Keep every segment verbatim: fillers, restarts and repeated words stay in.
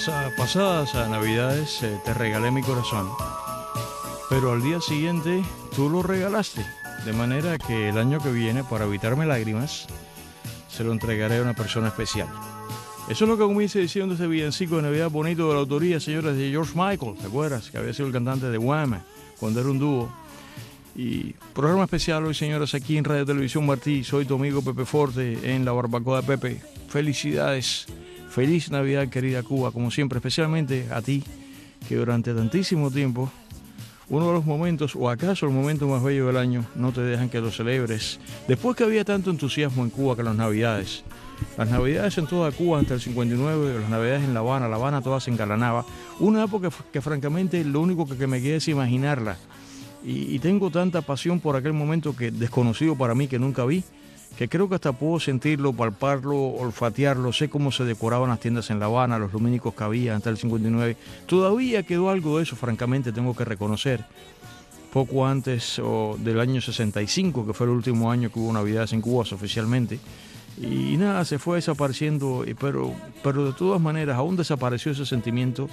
Pasa, pasadas a Navidades eh, te regalé mi corazón, pero al día siguiente tú lo regalaste, de manera que el año que viene, para evitarme lágrimas, se lo entregaré a una persona especial. Eso es lo que comienza diciendo este villancico de Navidad bonito de la autoría, señores, de George Michael. ¿Te acuerdas? Que había sido el cantante de Wham cuando era un dúo. Y programa especial hoy, señores, aquí en Radio Televisión Martí. Soy tu amigo Pepe Forte en la barbacoa de Pepe. Felicidades. Feliz Navidad, querida Cuba, como siempre, especialmente a ti, que durante tantísimo tiempo, uno de los momentos, o acaso el momento más bello del año, no te dejan que lo celebres. Después que había tanto entusiasmo en Cuba con las Navidades. Las Navidades en toda Cuba hasta el cincuenta y nueve, las Navidades en La Habana, La Habana toda se engalanaba. Una época que, que francamente lo único que, que me queda es imaginarla. Y, y tengo tanta pasión por aquel momento que desconocido para mí, que nunca vi, que creo que hasta puedo sentirlo, palparlo, olfatearlo. Sé cómo se decoraban las tiendas en La Habana, los lumínicos que había hasta el cincuenta y nueve. Todavía quedó algo de eso, francamente, tengo que reconocer. Poco antes oh, del año sesenta y cinco, que fue el último año que hubo Navidades en Cuba oficialmente. Y nada, se fue desapareciendo, pero, pero de todas maneras aún desapareció ese sentimiento.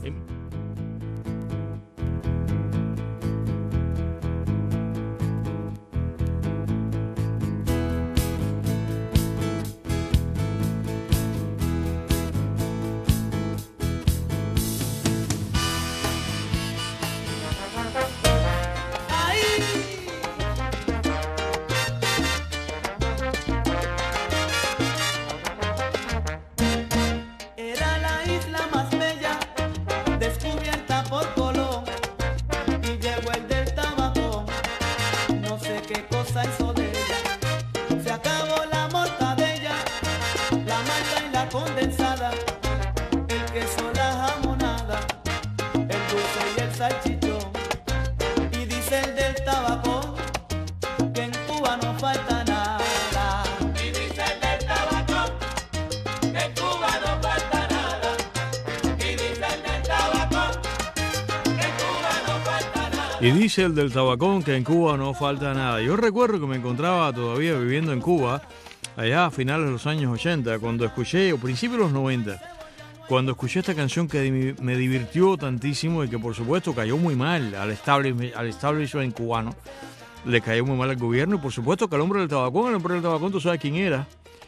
Y dice el del tabacón que en Cuba no falta nada. Yo recuerdo que me encontraba todavía viviendo en Cuba, allá a finales de los años ochenta, cuando escuché, o principios de los noventa, cuando escuché esta canción que me divirtió tantísimo y que por supuesto cayó muy mal al establishment, al establishment cubano, le cayó muy mal al gobierno y por supuesto que al hombre del tabacón, el hombre del tabacón tú sabes quién era.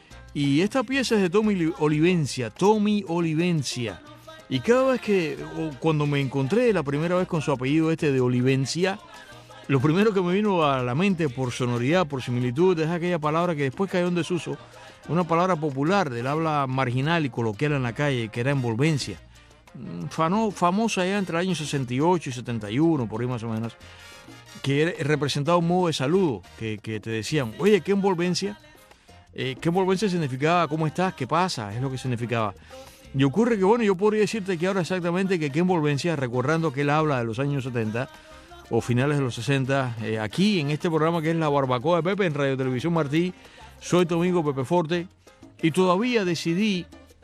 Y esta pieza es de Tommy Olivencia, Tommy Olivencia. Y cada vez que, cuando me encontré la primera vez con su apellido este de Olivencia, lo primero que me vino a la mente por sonoridad, por similitud, es aquella palabra que después cayó en desuso, una palabra popular del habla marginal y coloquial en la calle, que era envolvencia. Fano, famosa ya entre el año sesenta y ocho y setenta y uno, por ahí más o menos, que representaba un modo de saludo, que, que te decían, oye, ¿qué envolvencia? Eh, ¿Qué envolvencia significaba? ¿Cómo estás? ¿Qué pasa? Es lo que significaba. Y ocurre que, bueno, yo podría decirte que ahora exactamente que qué envolvencia, recordando que él habla de los años setenta o finales de los sesenta, eh, aquí en este programa que es La Barbacoa de Pepe en Radio Televisión Martí, soy tu amigo Pepe Forte, y todavía decidí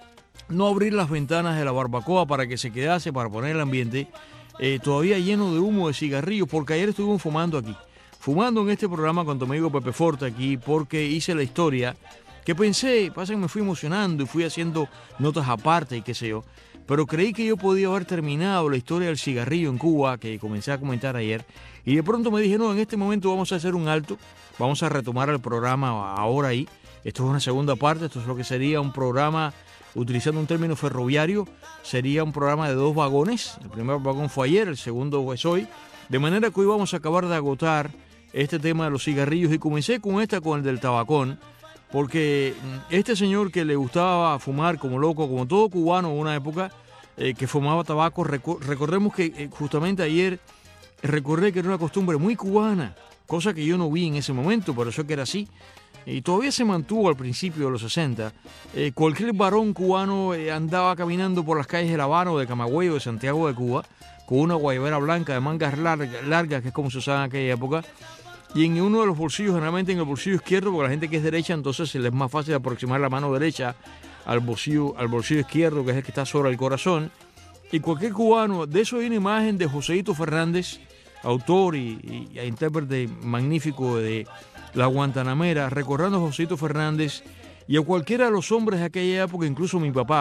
no abrir las ventanas de la barbacoa para que se quedase, para poner el ambiente eh, todavía lleno de humo de cigarrillos, porque ayer estuvimos fumando aquí, fumando en este programa con tu amigo Pepe Forte aquí, porque hice la historia que pensé, pasa que me fui emocionando y fui haciendo notas aparte y qué sé yo, pero creí que yo podía haber terminado la historia del cigarrillo en Cuba, que comencé a comentar ayer, y de pronto me dije, no, en este momento vamos a hacer un alto, vamos a retomar el programa ahora ahí, esto es una segunda parte, esto es lo que sería un programa, utilizando un término ferroviario, sería un programa de dos vagones, el primer vagón fue ayer, el segundo es hoy, de manera que hoy vamos a acabar de agotar este tema de los cigarrillos, y comencé con esta, con el del tabacón, porque este señor que le gustaba fumar como loco, como todo cubano en una época, eh, que fumaba tabaco, reco- recordemos que eh, justamente ayer recordé que era una costumbre muy cubana, cosa que yo no vi en ese momento, pero eso que era así, y todavía se mantuvo al principio de los sesenta. Eh, cualquier varón cubano eh, andaba caminando por las calles de La Habana o de Camagüey o de Santiago de Cuba, con una guayabera blanca de mangas largas, largas que es como se usaba en aquella época, y en uno de los bolsillos, generalmente en el bolsillo izquierdo, porque la gente que es derecha, entonces se les es más fácil aproximar la mano derecha al bolsillo, al bolsillo izquierdo, que es el que está sobre el corazón. Y cualquier cubano, de eso hay una imagen de Joséito Fernández, autor y, y, y intérprete magnífico de La Guantanamera, recordando a Joséito Fernández y a cualquiera de los hombres de aquella época, incluso mi papá,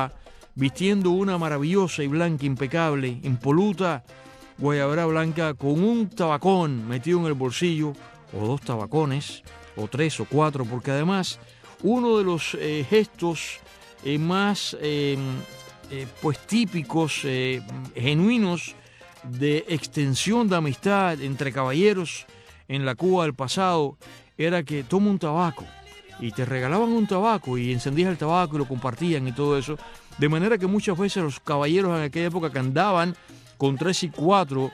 vistiendo una maravillosa y blanca, impecable, impoluta guayabera blanca con un tabacón metido en el bolsillo, o dos tabacones, o tres o cuatro, porque además uno de los eh, gestos eh, más eh, eh, pues típicos, eh, genuinos, de extensión de amistad entre caballeros en la Cuba del pasado, era que toma un tabaco, y te regalaban un tabaco y encendías el tabaco y lo compartían y todo eso, de manera que muchas veces los caballeros en aquella época que andaban con tres y cuatro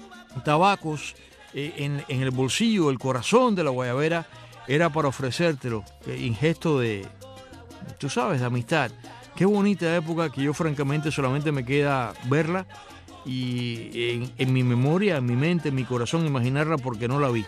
tabacos eh, en, en el bolsillo, el corazón de la guayabera, era para ofrecértelo, eh, en gesto de, tú sabes, de amistad. Qué bonita época que yo francamente solamente me queda verla y en, en mi memoria, en mi mente, en mi corazón, imaginarla porque no la vi.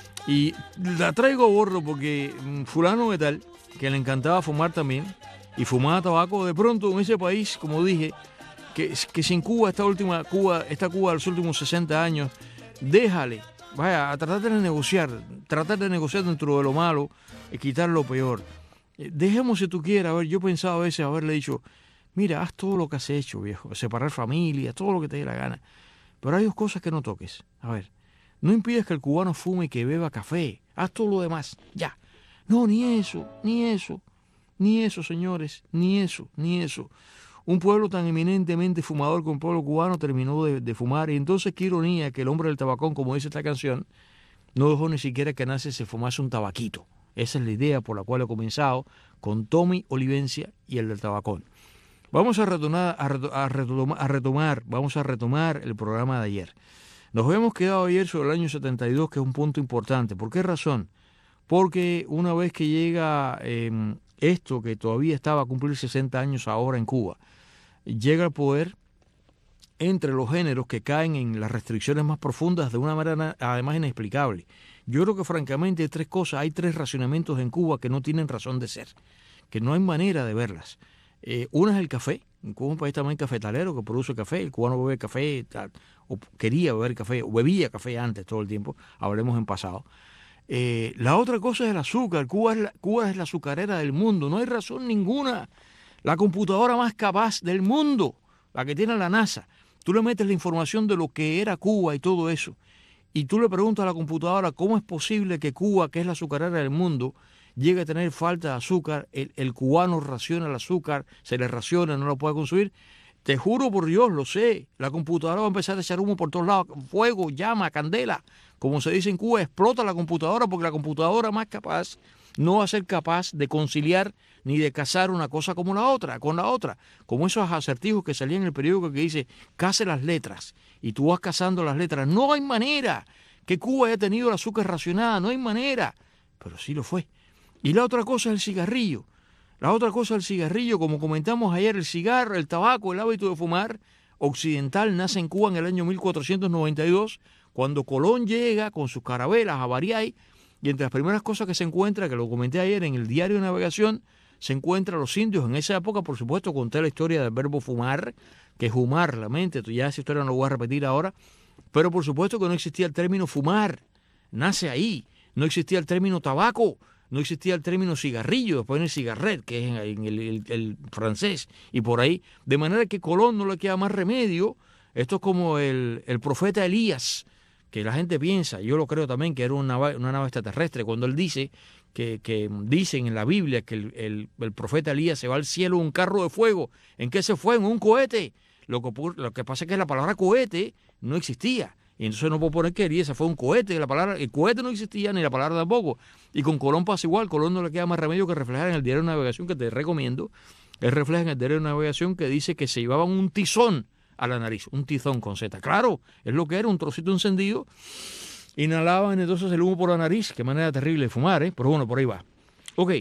Y la traigo a bordo porque fulano de tal, que le encantaba fumar también, y fumaba tabaco, de pronto en ese país, como dije, que, que sin Cuba, esta última Cuba, esta Cuba de los últimos sesenta años, déjale, vaya, a tratar de negociar, tratar de negociar dentro de lo malo y quitar lo peor. Dejemos si tú quieres, a ver, yo he pensado a veces haberle dicho, mira, haz todo lo que has hecho, viejo, separar familias, todo lo que te dé la gana, pero hay dos cosas que no toques. A ver, no impides que el cubano fume y que beba café, haz todo lo demás, ya. No, ni eso, ni eso, ni eso, señores, ni eso, ni eso. Un pueblo tan eminentemente fumador como el pueblo cubano terminó de, de fumar, y entonces qué ironía que el hombre del tabacón, como dice esta canción, no dejó ni siquiera que Nace se fumase un tabaquito. Esa es la idea por la cual he comenzado con Tommy Olivencia y el del tabacón. Vamos a retomar, a, retomar, a, retomar, a retomar, vamos a retomar el programa de ayer. Nos habíamos quedado ayer sobre el año setenta y dos, que es un punto importante. ¿Por qué razón? Porque una vez que llega eh, esto, que todavía estaba a cumplir sesenta años ahora en Cuba, llega al poder entre los géneros que caen en las restricciones más profundas de una manera además inexplicable. Yo creo que francamente hay tres cosas, hay tres racionamientos en Cuba que no tienen razón de ser, que no hay manera de verlas. Eh, una es el café. En Cuba es un país también cafetalero que produce café, el cubano bebe café, tal, o quería beber café, o bebía café antes todo el tiempo, hablemos en pasado. Eh, la otra cosa es el azúcar. Cuba es, la, Cuba es la azucarera del mundo, no hay razón ninguna. La computadora más capaz del mundo, la que tiene la NASA, tú le metes la información de lo que era Cuba y todo eso, y tú le preguntas a la computadora cómo es posible que Cuba, que es la azucarera del mundo, llegue a tener falta de azúcar, el, el cubano raciona el azúcar, se le raciona, no lo puede consumir. Te juro por Dios, lo sé, la computadora va a empezar a echar humo por todos lados, fuego, llama, candela, como se dice en Cuba, explota la computadora, porque la computadora más capaz no va a ser capaz de conciliar ni de casar una cosa como la otra, con la otra, como esos acertijos que salían en el periódico que dice, case las letras, y tú vas casando las letras. No hay manera que Cuba haya tenido el azúcar racionada, no hay manera, pero sí lo fue. Y la otra cosa es el cigarrillo. La otra cosa es el cigarrillo, como comentamos ayer, el cigarro, el tabaco, el hábito de fumar occidental nace en Cuba en el año mil cuatrocientos noventa y dos, cuando Colón llega con sus carabelas a Bariay, y entre las primeras cosas que se encuentra, que lo comenté ayer en el diario de navegación, se encuentra a los indios. En esa época, por supuesto, conté la historia del verbo fumar, que es humar la mente, ya esa historia no la voy a repetir ahora, pero por supuesto que no existía el término fumar, nace ahí, no existía el término tabaco, no existía el término cigarrillo, después en el cigarret, que es en el, el, el francés, y por ahí, de manera que Colón no le queda más remedio. Esto es como el, el profeta Elías, que la gente piensa, yo lo creo también, que era una, una nave extraterrestre, cuando él dice, que, que dicen en la Biblia que el, el, el profeta Elías se va al cielo en un carro de fuego. ¿En qué se fue? En un cohete. Lo que, lo que pasa es que la palabra cohete no existía. Y entonces no puedo poner que Elías se fue un cohete. La palabra, el cohete no existía, ni la palabra tampoco. Y con Colón pasa igual. Colón no le queda más remedio que reflejar en el diario de navegación, que te recomiendo. Él refleja en el diario de navegación que dice que se llevaban un tizón a la nariz. Un tizón con Z. Claro, es lo que era, un trocito encendido. Inhalaban entonces el humo por la nariz. Qué manera terrible de fumar, ¿eh? Pero bueno, por ahí va. Ok.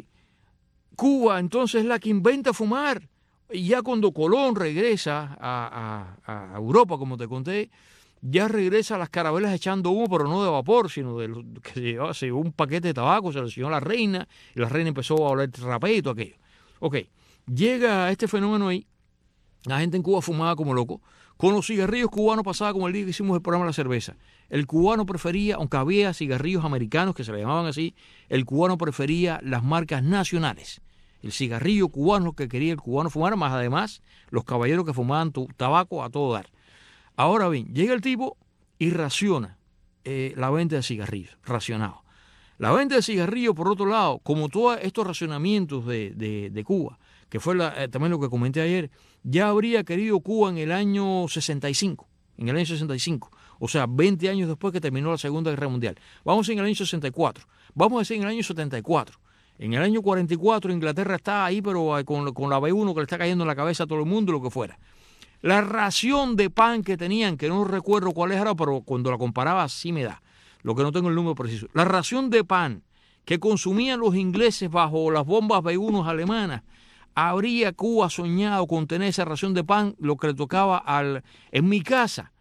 Cuba entonces es la que inventa fumar. Y ya cuando Colón regresa a, a, a Europa, como te conté, ya regresa a las carabelas echando humo, pero no de vapor, sino de lo que se llevaba, se llevó un paquete de tabaco, se lo enseñó a la reina, y la reina empezó a oler rapé y todo aquello. Ok, llega este fenómeno ahí, la gente en Cuba fumaba como loco, con los cigarrillos cubanos pasaba como el día que hicimos el programa de la cerveza. El cubano prefería, aunque había cigarrillos americanos que se le llamaban así, el cubano prefería las marcas nacionales. El cigarrillo cubano que quería el cubano fumar, más además los caballeros que fumaban tu, tabaco a todo dar. Ahora bien, llega el tipo y raciona eh, la venta de cigarrillos, racionado. La venta de cigarrillos, por otro lado, como todos estos racionamientos de, de, de Cuba, que fue la, eh, también lo que comenté ayer, ya habría querido Cuba en el año sesenta y cinco, en el año sesenta y cinco, o sea, veinte años después que terminó la Segunda Guerra Mundial. Vamos en el año sesenta y cuatro, vamos a decir en el año setenta y cuatro. En el año cuarenta y cuatro Inglaterra está ahí, pero con, con la B uno que le está cayendo en la cabeza a todo el mundo, lo que fuera. La ración de pan que tenían, que no recuerdo cuál era, pero cuando la comparaba sí me da, lo que no tengo el número preciso. La ración de pan que consumían los ingleses bajo las bombas B uno alemanas, habría Cuba soñado con tener esa ración de pan, lo que le tocaba al... En mi casa,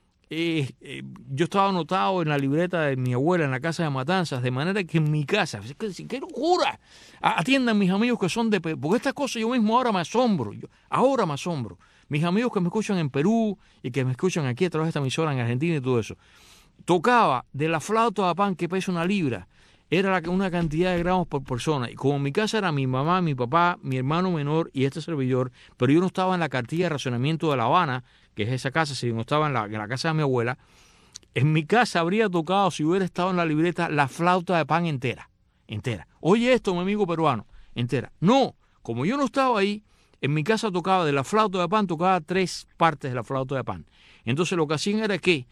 eh, eh, yo estaba anotado en la libreta de mi abuela en la casa de Matanzas, de manera que en mi casa, ¡qué, qué locura! Atiendan mis amigos que son de... Porque estas cosas yo mismo ahora me asombro, yo, ahora me asombro. Mis amigos que me escuchan en Perú y que me escuchan aquí a través de esta emisora en Argentina y todo eso. Tocaba de la flauta de pan que pesa una libra, era una cantidad de gramos por persona. Y como en mi casa era mi mamá, mi papá, mi hermano menor y este servidor, pero yo no estaba en la cartilla de racionamiento de La Habana, que es esa casa, si no estaba en la, en la casa de mi abuela, en mi casa habría tocado, si hubiera estado en la libreta, la flauta de pan entera. Entera. Oye esto, mi amigo peruano, entera. No, como yo no estaba ahí, en mi casa tocaba de la flauta de pan, tocaba tres partes de la flauta de pan. Entonces lo que hacían era que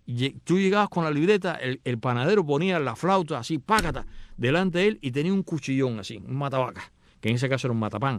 tú llegabas con la libreta, el, el panadero ponía la flauta así, pácata, delante de él y tenía un cuchillón así, un matavaca, que en ese caso era un matapán.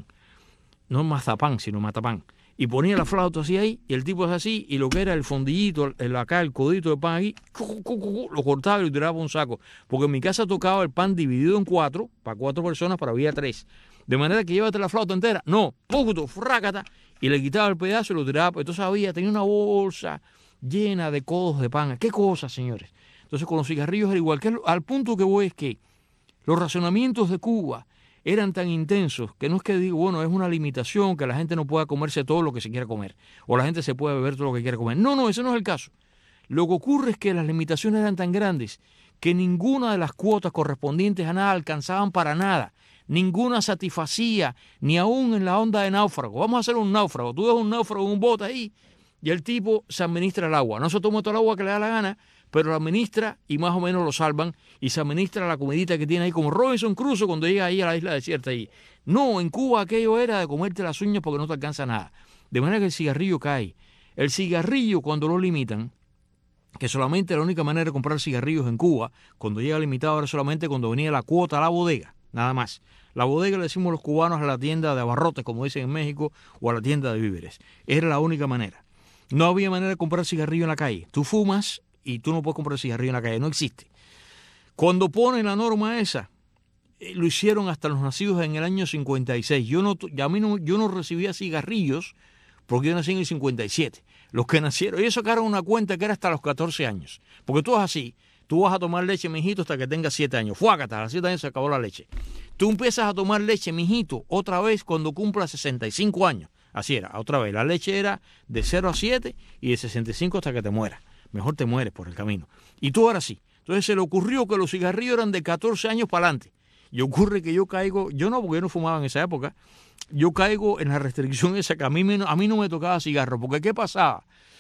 No mazapán, sino matapán. Y ponía la flauta así ahí, y el tipo es así, y lo que era el fondillito, el, acá, el codito de pan aquí, cu, cu, cu, lo cortaba y lo tiraba por un saco. Porque en mi casa tocaba el pan dividido en cuatro, para cuatro personas, pero había tres. De manera que llévate la flauta entera. No, puto, frácata, y le quitaba el pedazo y lo tiraba. Entonces había, tenía una bolsa llena de codos de pan. ¿Qué cosa, señores? Entonces con los cigarrillos era igual. Que al punto que voy es que los racionamientos de Cuba eran tan intensos que no es que digo, bueno, es una limitación, que la gente no pueda comerse todo lo que se quiera comer, o la gente se puede beber todo lo que quiera comer. No, no, ese no es el caso. Lo que ocurre es que las limitaciones eran tan grandes que ninguna de las cuotas correspondientes a nada alcanzaban para nada. Ninguna satisfacía, ni aún en la onda de náufrago. Vamos a hacer un náufrago. Tú ves un náufrago en un bote ahí y el tipo se administra el agua. No se toma todo el agua que le da la gana, pero lo administra y más o menos lo salvan y se administra la comidita que tiene ahí, como Robinson Crusoe cuando llega ahí a la isla desierta. Ahí. No, en Cuba aquello era de comerte las uñas porque no te alcanza nada. De manera que el cigarrillo cae. El cigarrillo, cuando lo limitan, que solamente la única manera de comprar cigarrillos en Cuba, cuando llega limitado era solamente cuando venía la cuota a la bodega, nada más. La bodega le decimos los cubanos a la tienda de abarrotes, como dicen en México, o a la tienda de víveres. Era la única manera. No había manera de comprar cigarrillo en la calle. Tú fumas y tú no puedes comprar cigarrillo en la calle, no existe. Cuando ponen la norma esa, eh, lo hicieron hasta los nacidos en el año cincuenta y seis. Yo no, a mí no, yo no recibía cigarrillos porque yo nací en el cincuenta y siete. Los que nacieron, ellos sacaron una cuenta que era hasta los catorce años. Porque tú es así, tú vas a tomar leche, mijito, hasta que tengas siete años. Fuácata, a los siete años se acabó la leche. Tú empiezas a tomar leche, mijito, otra vez cuando cumplas sesenta y cinco años. Así era, otra vez. La leche era de cero a siete y de sesenta y cinco hasta que te mueras. Mejor te mueres por el camino. Y tú ahora sí. Entonces se le ocurrió que los cigarrillos eran de catorce años para adelante. Y ocurre que yo caigo, yo no, porque yo no fumaba en esa época, yo caigo en la restricción esa que a mí, me, a mí no me tocaba cigarro. Porque ¿qué pasaba?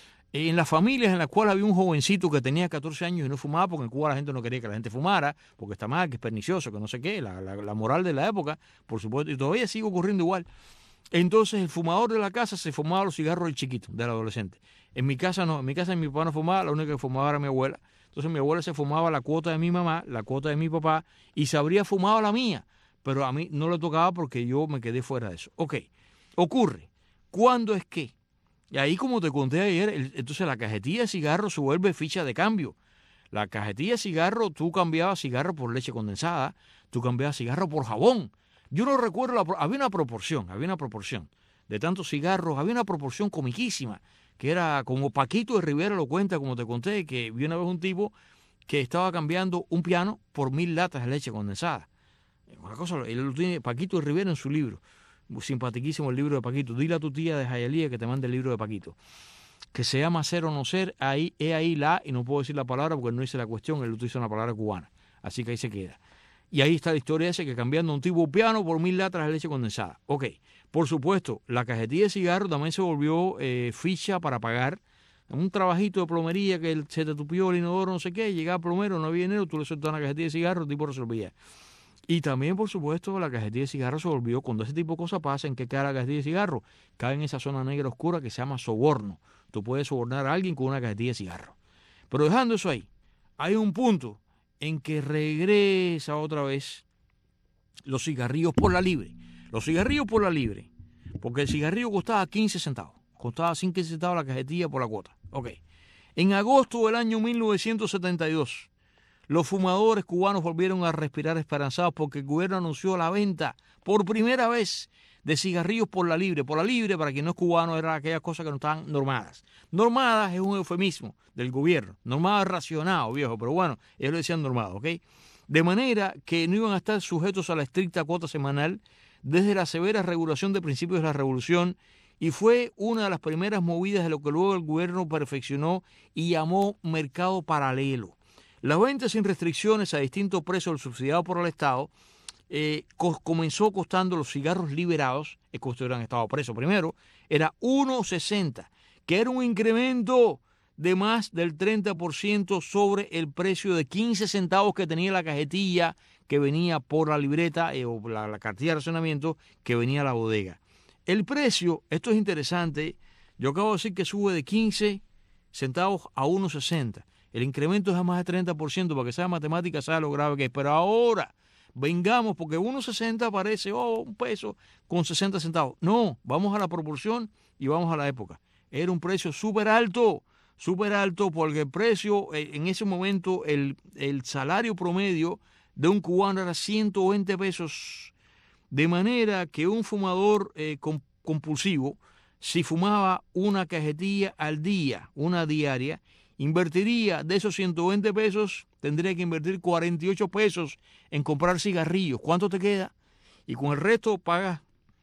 En las familias en las cuales había un jovencito que tenía catorce años y no fumaba, porque en Cuba la gente no quería que la gente fumara, porque está mal, que es pernicioso, que no sé qué, la, la, la moral de la época, por supuesto, y todavía sigue ocurriendo igual. Entonces el fumador de la casa se fumaba los cigarros del chiquito, del adolescente. En mi casa no, en mi casa mi papá no fumaba, la única que fumaba era mi abuela. Entonces mi abuela se fumaba la cuota de mi mamá, la cuota de mi papá, y se habría fumado la mía, pero a mí no le tocaba porque yo me quedé fuera de eso. Ok, ocurre, ¿cuándo es que? Y ahí, como te conté ayer, el, entonces la cajetilla de cigarro se vuelve ficha de cambio. La cajetilla de cigarro, tú cambiabas cigarro por leche condensada, tú cambiabas cigarro por jabón. Yo no recuerdo, la, había una proporción, había una proporción de tantos cigarros, había una proporción comiquísima, que era como Paquito de Rivera lo cuenta, como te conté, que vi una vez un tipo que estaba cambiando un piano por mil latas de leche condensada. Una cosa, él lo tiene Paquito de Rivera en su libro. Simpatiquísimo el libro de Paquito. Dile a tu tía de Jayalía que te mande el libro de Paquito, que se llama Ser o no ser. Ahí, he ahí la, y no puedo decir la palabra porque no hice la cuestión, él utiliza una palabra cubana, así que ahí se queda. Y ahí está la historia esa, que cambiando un tipo piano por mil latas de leche condensada. Ok, por supuesto, la cajetilla de cigarro también se volvió eh, ficha para pagar un trabajito de plomería que se te tupió el inodoro, no sé qué, llegaba plomero, no había dinero, tú le sueltas una cajetilla de cigarro, el tipo resolvía. Y también, por supuesto, la cajetilla de cigarro se volvió, cuando ese tipo de cosas pasa, ¿en qué cae la cajetilla de cigarro? Cae en esa zona negra oscura que se llama soborno. Tú puedes sobornar a alguien con una cajetilla de cigarro. Pero dejando eso ahí, hay un punto en que regresa otra vez los cigarrillos por la libre. Los cigarrillos por la libre, porque el cigarrillo costaba quince centavos. Costaba quince centavos la cajetilla por la cuota. Ok. En agosto del año mil novecientos setenta y dos, los fumadores cubanos volvieron a respirar esperanzados porque el gobierno anunció la venta por primera vez de cigarrillos por la libre. Por la libre, para quien no es cubano, eran aquellas cosas que no estaban normadas. Normadas es un eufemismo del gobierno. Normado es racionado, viejo, pero bueno, ellos lo decían normado, ¿ok? De manera que no iban a estar sujetos a la estricta cuota semanal desde la severa regulación de principios de la revolución, y fue una de las primeras movidas de lo que luego el gobierno perfeccionó y llamó mercado paralelo. La venta sin restricciones a distintos precios subsidiados por el Estado eh, co comenzó costando los cigarros liberados, estos hubieran estado presos primero, era uno sesenta, que era un incremento de más del treinta por ciento sobre el precio de quince centavos que tenía la cajetilla que venía por la libreta eh, o la, la cartilla de racionamiento que venía a la bodega. El precio, esto es interesante, yo acabo de decir que sube de quince centavos a uno sesenta. El incremento es a más de treinta por ciento, para que sea matemática, sabe lo grave que es. Pero ahora, vengamos, porque uno sesenta parece, oh, un peso con sesenta centavos. No, vamos a la proporción y vamos a la época. Era un precio súper alto, súper alto, porque el precio, en ese momento, el, el salario promedio de un cubano era ciento veinte pesos. De manera que un fumador eh, compulsivo, si fumaba una cajetilla al día, una diaria, invertiría de esos ciento veinte pesos, tendría que invertir cuarenta y ocho pesos en comprar cigarrillos. ¿Cuánto te queda? Y con el resto pagas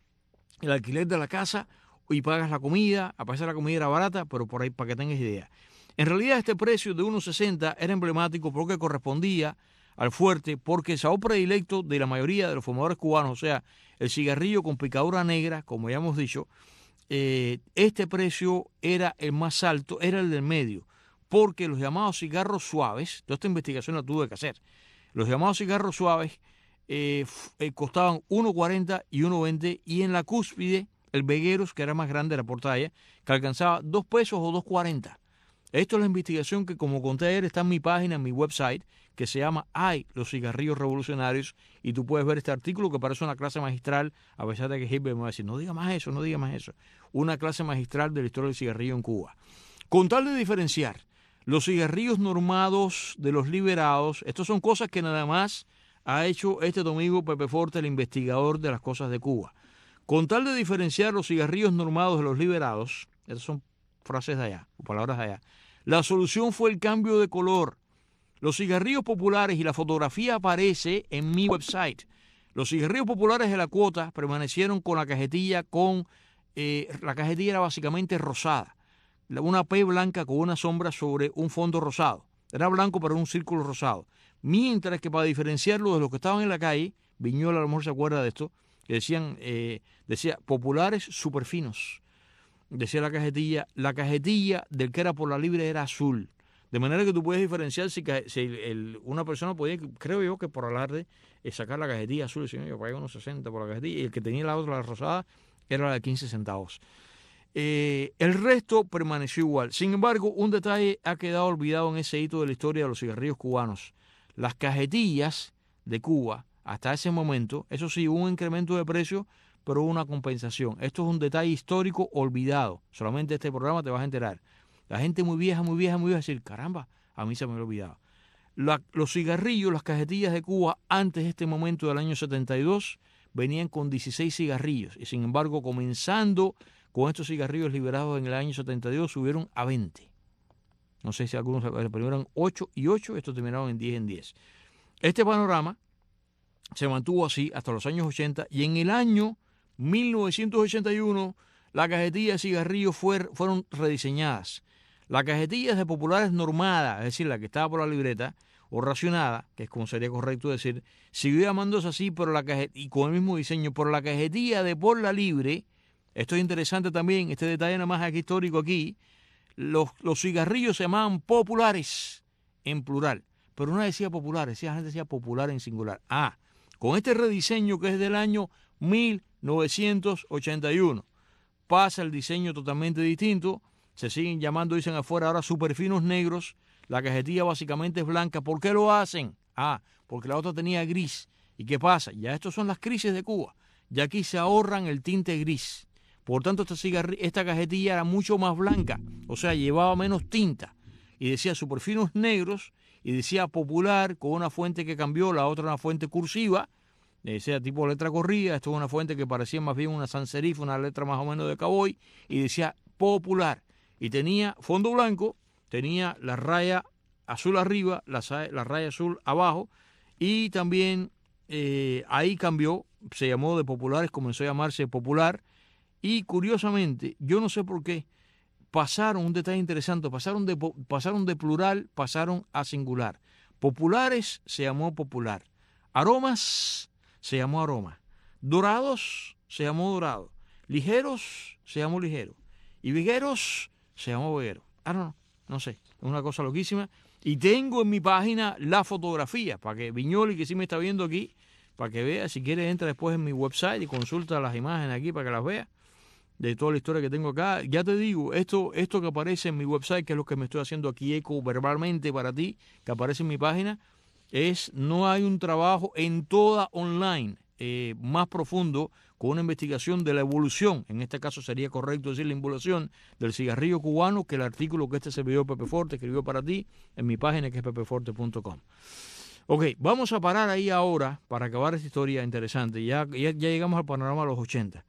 el alquiler de la casa y pagas la comida. A pesar de la comida era barata, pero por ahí para que tengas idea. En realidad este precio de uno sesenta era emblemático porque correspondía al fuerte, porque el sabor predilecto de la mayoría de los fumadores cubanos, o sea, el cigarrillo con picadura negra, como ya hemos dicho, eh, este precio era el más alto, era el del medio, porque los llamados cigarros suaves, toda esta investigación la tuve que hacer, los llamados cigarros suaves eh, eh, costaban uno cuarenta y uno veinte, y en la cúspide el Vegueros, que era más grande la portalla, que alcanzaba dos pesos o dos cuarenta. Esto es la investigación que, como conté ayer, está en mi página, en mi website, que se llama Hay los cigarrillos revolucionarios, y tú puedes ver este artículo que parece una clase magistral, a pesar de que Hilbert me va a decir, no diga más eso, no diga más eso. Una clase magistral de la historia del cigarrillo en Cuba. Con tal de diferenciar los cigarrillos normados de los liberados, estas son cosas que nada más ha hecho este domingo Pepe Forte, el investigador de las cosas de Cuba. Con tal de diferenciar los cigarrillos normados de los liberados, estas son frases de allá, o palabras de allá, la solución fue el cambio de color. Los cigarrillos populares, y la fotografía aparece en mi website, los cigarrillos populares de la cuota permanecieron con la cajetilla, con eh, la cajetilla era básicamente rosada, una P blanca con una sombra sobre un fondo rosado. Era blanco pero un círculo rosado. Mientras que para diferenciarlo de los que estaban en la calle, Viñuela a lo mejor se acuerda de esto, que decían, eh, decía populares superfinos. Decía la cajetilla, la cajetilla del que era por la libre era azul. De manera que tú puedes diferenciar si, si el, una persona podía, creo yo que por alarde, eh, sacar la cajetilla azul, si no, yo pagué unos sesenta por la cajetilla, y el que tenía la otra, la rosada, era la de quince centavos. Eh, el resto permaneció igual. Sin embargo, un detalle ha quedado olvidado en ese hito de la historia de los cigarrillos cubanos. Las cajetillas de Cuba, hasta ese momento, eso sí, hubo un incremento de precio, pero hubo una compensación. Esto es un detalle histórico olvidado. Solamente este programa te vas a enterar. La gente muy vieja, muy vieja, muy vieja, decir, caramba, a mí se me había olvidado. La, los cigarrillos, las cajetillas de Cuba, antes de este momento del año setenta y dos, venían con dieciséis cigarrillos. Y sin embargo, comenzando con estos cigarrillos liberados en el año setenta y dos, subieron a veinte. No sé si algunos, pero eran ocho y ocho, estos terminaron en diez en diez. Este panorama se mantuvo así hasta los años ochenta, y en el año mil novecientos ochenta y uno las cajetillas de cigarrillos fue, fueron rediseñadas. Las cajetillas de populares normadas, es decir, la que estaba por la libreta, o racionada, que es como sería correcto decir, siguió llamándose así pero la cajet- y con el mismo diseño, por la cajetilla de por la libre. Esto es interesante también, este detalle nada más aquí histórico aquí. Los, los cigarrillos se llamaban populares en plural, pero no decía populares, decía, la gente decía popular en singular. Ah, con este rediseño que es del año mil novecientos ochenta y uno, pasa el diseño totalmente distinto, se siguen llamando, dicen afuera ahora, superfinos negros, la cajetilla básicamente es blanca. ¿Por qué lo hacen? Ah, porque la otra tenía gris. ¿Y qué pasa? Ya estos son las crisis de Cuba, ya aquí se ahorran el tinte gris. Por tanto, esta, cigarri- esta cajetilla era mucho más blanca, o sea, llevaba menos tinta. Y decía superfinos negros, y decía popular, con una fuente que cambió, la otra una fuente cursiva, decía tipo letra corrida, esto es una fuente que parecía más bien una sans serif, una letra más o menos de cowboy, y decía popular. Y tenía fondo blanco, tenía la raya azul arriba, la, la raya azul abajo, y también eh, ahí cambió, se llamó de populares, comenzó a llamarse popular, y curiosamente, yo no sé por qué, pasaron, un detalle interesante, pasaron de, pasaron de plural, pasaron a singular. Populares se llamó popular. Aromas se llamó aroma. Dorados se llamó dorado. Ligeros se llamó ligero. Y vigueros se llamó viguero. Ah, no, no, no sé, es una cosa loquísima. Y tengo en mi página la fotografía, para que Viñoli, que sí me está viendo aquí, para que vea, si quiere entra después en mi website y consulta las imágenes aquí para que las vea, de toda la historia que tengo acá. Ya te digo, esto, esto que aparece en mi website, que es lo que me estoy haciendo aquí eco verbalmente para ti, que aparece en mi página, es, no hay un trabajo en toda online eh, más profundo, con una investigación de la evolución, en este caso sería correcto decir la evolución del cigarrillo cubano, que el artículo que este servidor Pepe Forte escribió para ti en mi página, que es pepe forte punto com. Ok, vamos a parar ahí ahora para acabar esta historia interesante. Ya, ya, ya llegamos al panorama de los ochenta.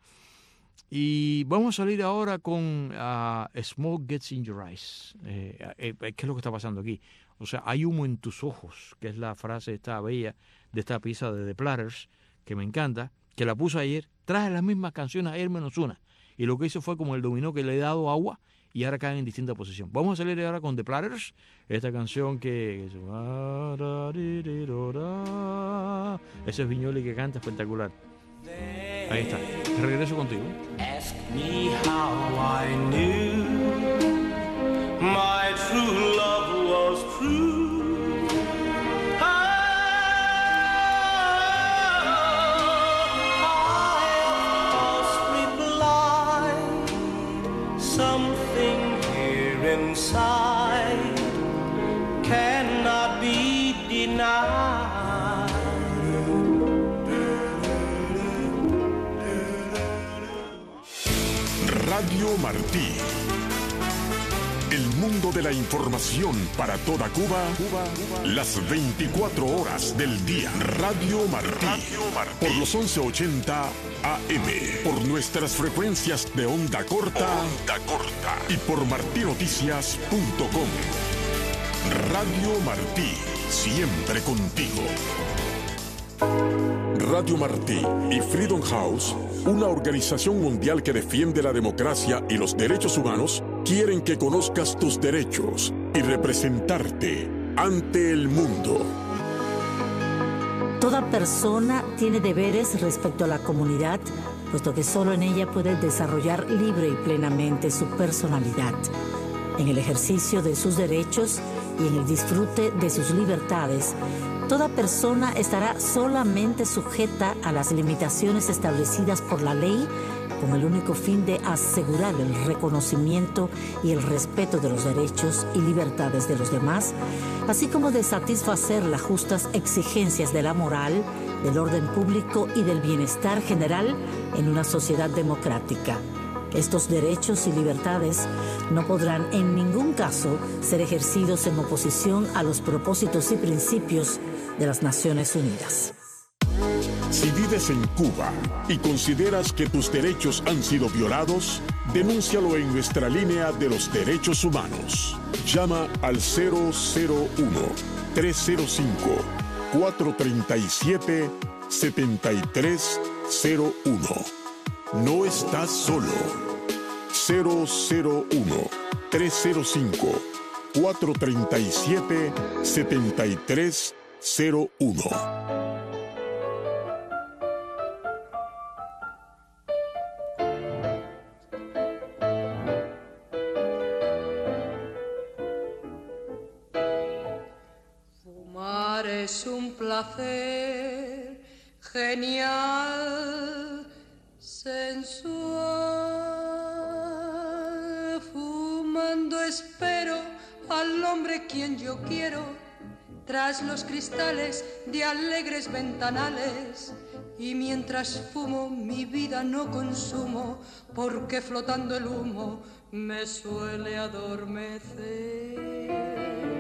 Y vamos a salir ahora con uh, Smoke Gets in Your Eyes. Eh, eh, ¿Qué es lo que está pasando aquí? O sea, hay humo en tus ojos, que es la frase esta bella de esta pieza de The Platters, que me encanta, que la puse ayer. Traje las mismas canciones ayer menos una. Y lo que hice fue como el dominó, que le he dado agua y ahora caen en distinta posición. Vamos a salir ahora con The Platters, esta canción que... Ese es Viñoli que canta espectacular. Ahí está. Regreso contigo. Ask me how I knew my true love was true. Oh, I must reply something here inside cannot be denied. Radio Martí. El mundo de la información para toda Cuba, Cuba, Cuba. Las veinticuatro horas del día. Radio Martí. Radio Martí. Por los once ochenta A M. Por nuestras frecuencias de onda corta. Onda corta. Y por martinoticias punto com. Radio Martí. Siempre contigo. Radio Martí y Freedom House, una organización mundial que defiende la democracia y los derechos humanos, quieren que conozcas tus derechos y representarte ante el mundo. Toda persona tiene deberes respecto a la comunidad, puesto que solo en ella puede desarrollar libre y plenamente su personalidad. En el ejercicio de sus derechos y en el disfrute de sus libertades, toda persona estará solamente sujeta a las limitaciones establecidas por la ley, con el único fin de asegurar el reconocimiento y el respeto de los derechos y libertades de los demás, así como de satisfacer las justas exigencias de la moral, del orden público y del bienestar general en una sociedad democrática. Estos derechos y libertades no podrán en ningún caso ser ejercidos en oposición a los propósitos y principios de las Naciones Unidas. Si vives en Cuba y consideras que tus derechos han sido violados, denúncialo en nuestra línea de los derechos humanos. Llama al cero cero uno, tres cero cinco, cuatro tres siete, siete tres cero uno. No estás solo. cero cero uno, tres cero cinco, cuatro tres siete, siete tres cero uno. Fumar es un placer genial, sensual. Fumando espero al hombre quien yo quiero, tras los cristales de alegres ventanales. Y mientras fumo mi vida no consumo, porque flotando el humo me suele adormecer.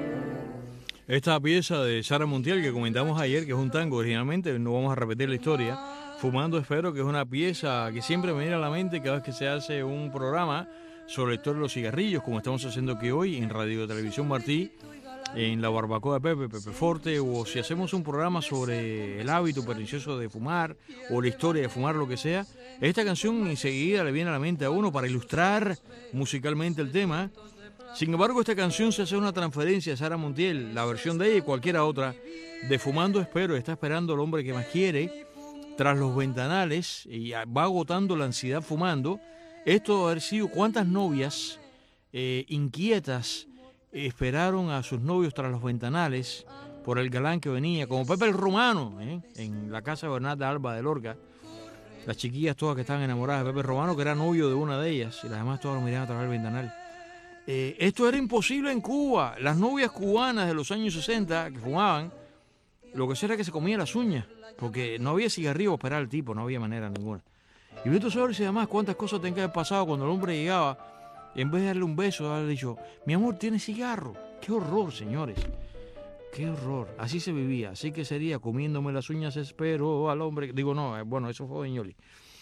Esta pieza de Sara Montiel que comentamos ayer, que es un tango originalmente, no vamos a repetir la historia. Fumando espero, que es una pieza que siempre me viene a la mente cada vez que se hace un programa sobre la historia de los cigarrillos, como estamos haciendo aquí hoy en Radio Televisión Martí, en la barbacoa de Pepe, Pepe Forte, o si hacemos un programa sobre el hábito pernicioso de fumar, o la historia de fumar, lo que sea. Esta canción enseguida le viene a la mente a uno para ilustrar musicalmente el tema. Sin embargo, esta canción se hace una transferencia a Sara Montiel, la versión de ella y cualquiera otra, de Fumando espero, está esperando al hombre que más quiere, tras los ventanales, y va agotando la ansiedad fumando. Esto debe haber sido cuántas novias eh, inquietas esperaron a sus novios tras los ventanales por el galán que venía, como Pepe el Romano, ¿eh? en la casa de Bernarda Alba de Lorca. Las chiquillas todas que estaban enamoradas de Pepe el Romano, que era novio de una de ellas, y las demás todas lo miraban a través del ventanal. Eh, esto era imposible en Cuba. Las novias cubanas de los años sesenta que fumaban, lo que hacía era que se comían las uñas, porque no había cigarrillo para esperar al tipo, no había manera ninguna. Y vete a saber si además cuántas cosas tenía que haber pasado cuando el hombre llegaba, y en vez de darle un beso, haberle dicho, mi amor, ¿tiene cigarro? ¡Qué horror, señores! ¡Qué horror! Así se vivía, así que sería comiéndome las uñas espero al hombre. Digo, no, bueno, eso fue Viñoli.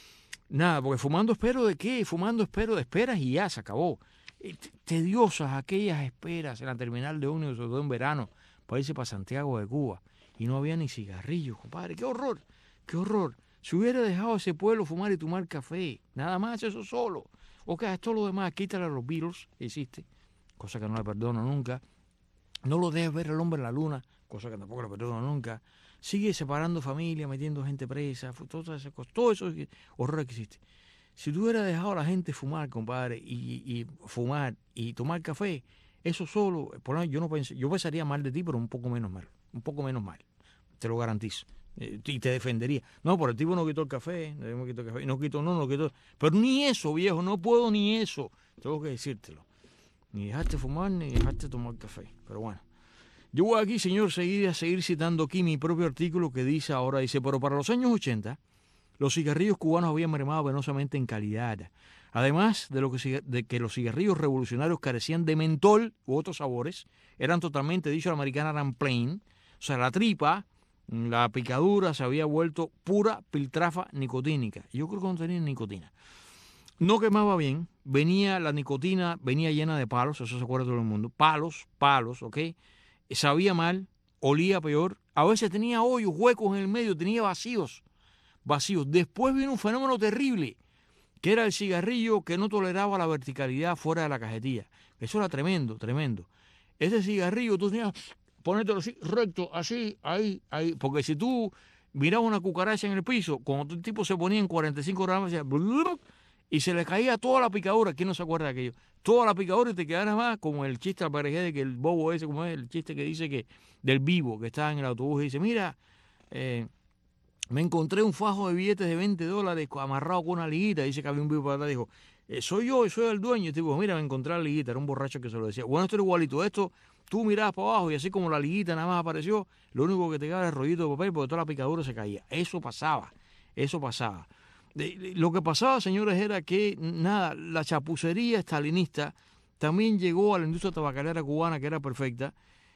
Nada, porque fumando espero de qué, fumando espero de esperas y ya, se acabó. Tediosas aquellas esperas en la terminal de ómnibus, sobre todo en verano, para irse para Santiago de Cuba. Y no había ni cigarrillos, compadre. ¡Qué horror! ¡Qué horror! Si hubiera dejado a ese pueblo fumar y tomar café, nada más eso solo. Ok, esto lo demás, quítale a los Beatles, hiciste, cosa que no le perdono nunca. No lo dejes ver al hombre en la luna, cosa que tampoco le perdono nunca. Sigue separando familia, metiendo gente presa, todas esas cosas, todo eso horror que hiciste. Si tú hubieras dejado a la gente fumar, compadre, y, y fumar y tomar café, eso solo, por lo menos yo no pensé, yo pensaría mal de ti, pero un poco menos mal, un poco menos mal, te lo garantizo. Eh, y te defendería. No, pero el tipo no quitó el café, no quitó el café, no quitó, no, no quitó. Pero ni eso, viejo, no puedo ni eso. Tengo que decírtelo. Ni dejaste fumar, ni dejaste tomar café. Pero bueno. Yo voy aquí, señor, seguir a seguir citando aquí mi propio artículo que dice ahora, dice, pero para los años ochenta, los cigarrillos cubanos habían mermado penosamente en calidad. Además de, lo que, de que los cigarrillos revolucionarios carecían de mentol u otros sabores, eran totalmente, dicho a la americana, eran plain. O sea, la tripa, la picadura se había vuelto pura piltrafa nicotínica. Yo creo que no tenía nicotina. No quemaba bien, venía la nicotina, venía llena de palos, eso se acuerda todo el mundo. Palos, palos, ¿ok? Sabía mal, olía peor, a veces tenía hoyos, huecos en el medio, tenía vacíos, vacíos. Después vino un fenómeno terrible, que era el cigarrillo que no toleraba la verticalidad fuera de la cajetilla. Eso era tremendo, tremendo. Ese cigarrillo tú tenías... Ponértelo así, recto, así, ahí, ahí. Porque si tú mirabas una cucaracha en el piso, cuando el tipo se ponía en cuarenta y cinco grados, y se le caía toda la picadura. ¿Quién no se acuerda de aquello? Toda la picadura y te quedara más como el chiste al parecer de que el bobo ese, como es el chiste que dice que del vivo, que estaba en el autobús y dice, mira, eh, me encontré un fajo de billetes de veinte dólares amarrado con una liguita. Dice que había un vivo para atrás, dijo, eh, soy yo, soy el dueño. Y tipo, mira, me encontré la liguita, era un borracho que se lo decía. Bueno, esto era igualito, esto... Tú mirabas para abajo y así como la liguita nada más apareció, lo único que te quedaba era el rollito de papel porque toda la picadura se caía. Eso pasaba, eso pasaba. Lo que pasaba, señores, era que, nada, la chapucería estalinista también llegó a la industria tabacalera cubana, que era perfecta,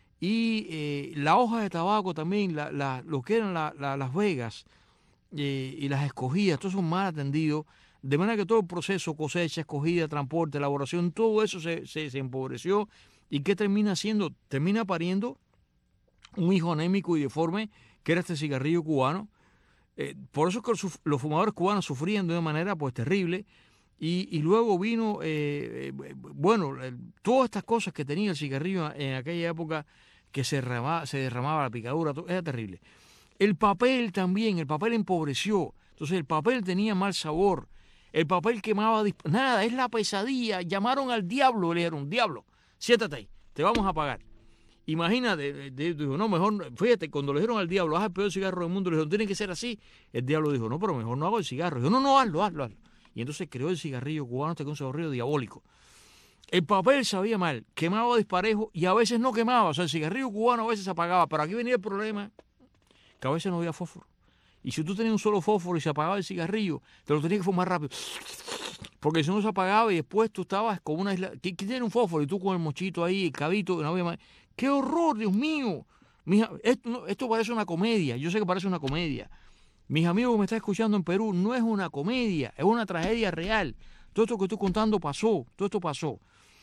y eh, la hoja de tabaco también, la, la, lo que eran la, la, las vegas eh, y las escogidas, todos son mal atendidos, de manera que todo el proceso, cosecha, escogida, transporte, elaboración, todo eso se, se, se empobreció. ¿Y qué termina haciendo? Termina pariendo un hijo anémico y deforme, que era este cigarrillo cubano. Eh, por eso es que los, los fumadores cubanos sufrían de una manera pues terrible. Y, y luego vino, eh, eh, bueno, eh, todas estas cosas que tenía el cigarrillo en aquella época, que se derramaba, se derramaba la picadura, todo, era terrible. El papel también, el papel empobreció, entonces el papel tenía mal sabor, el papel quemaba, nada, es la pesadilla. Llamaron al diablo, le dijeron, diablo, siéntate ahí, te vamos a pagar. Imagínate, dijo, no, mejor, fíjate, cuando le dijeron al diablo, haz el peor cigarro del mundo, le dijeron, tiene que ser así. El diablo dijo, no, pero mejor no hago el cigarro. Dijo, no, no, hazlo, hazlo, hazlo. Y entonces creó el cigarrillo cubano, este con un cigarrillo diabólico. El papel sabía mal, quemaba disparejo y a veces no quemaba. O sea, el cigarrillo cubano a veces se apagaba, pero aquí venía el problema, que a veces no había fósforo. Y si tú tenías un solo fósforo y se apagaba el cigarrillo, te lo tenías que fumar rápido. Porque si no se apagaba y después tú estabas con una isla. ¿Quién tiene un fósforo? Y tú con el mochito ahí, el cabito, no había más. ¡Qué horror, Dios mío! Mija, esto, esto parece una comedia. Yo sé que parece una comedia. Mis amigos que me están escuchando en Perú, no es una comedia, es una tragedia real. Todo esto que estoy contando pasó, todo esto pasó.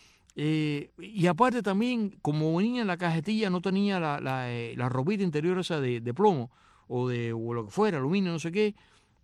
Eh, y aparte también, como venía en la cajetilla, no tenía la, la, eh, la ropita interior esa de, de plomo o de o lo que fuera, aluminio, no sé qué.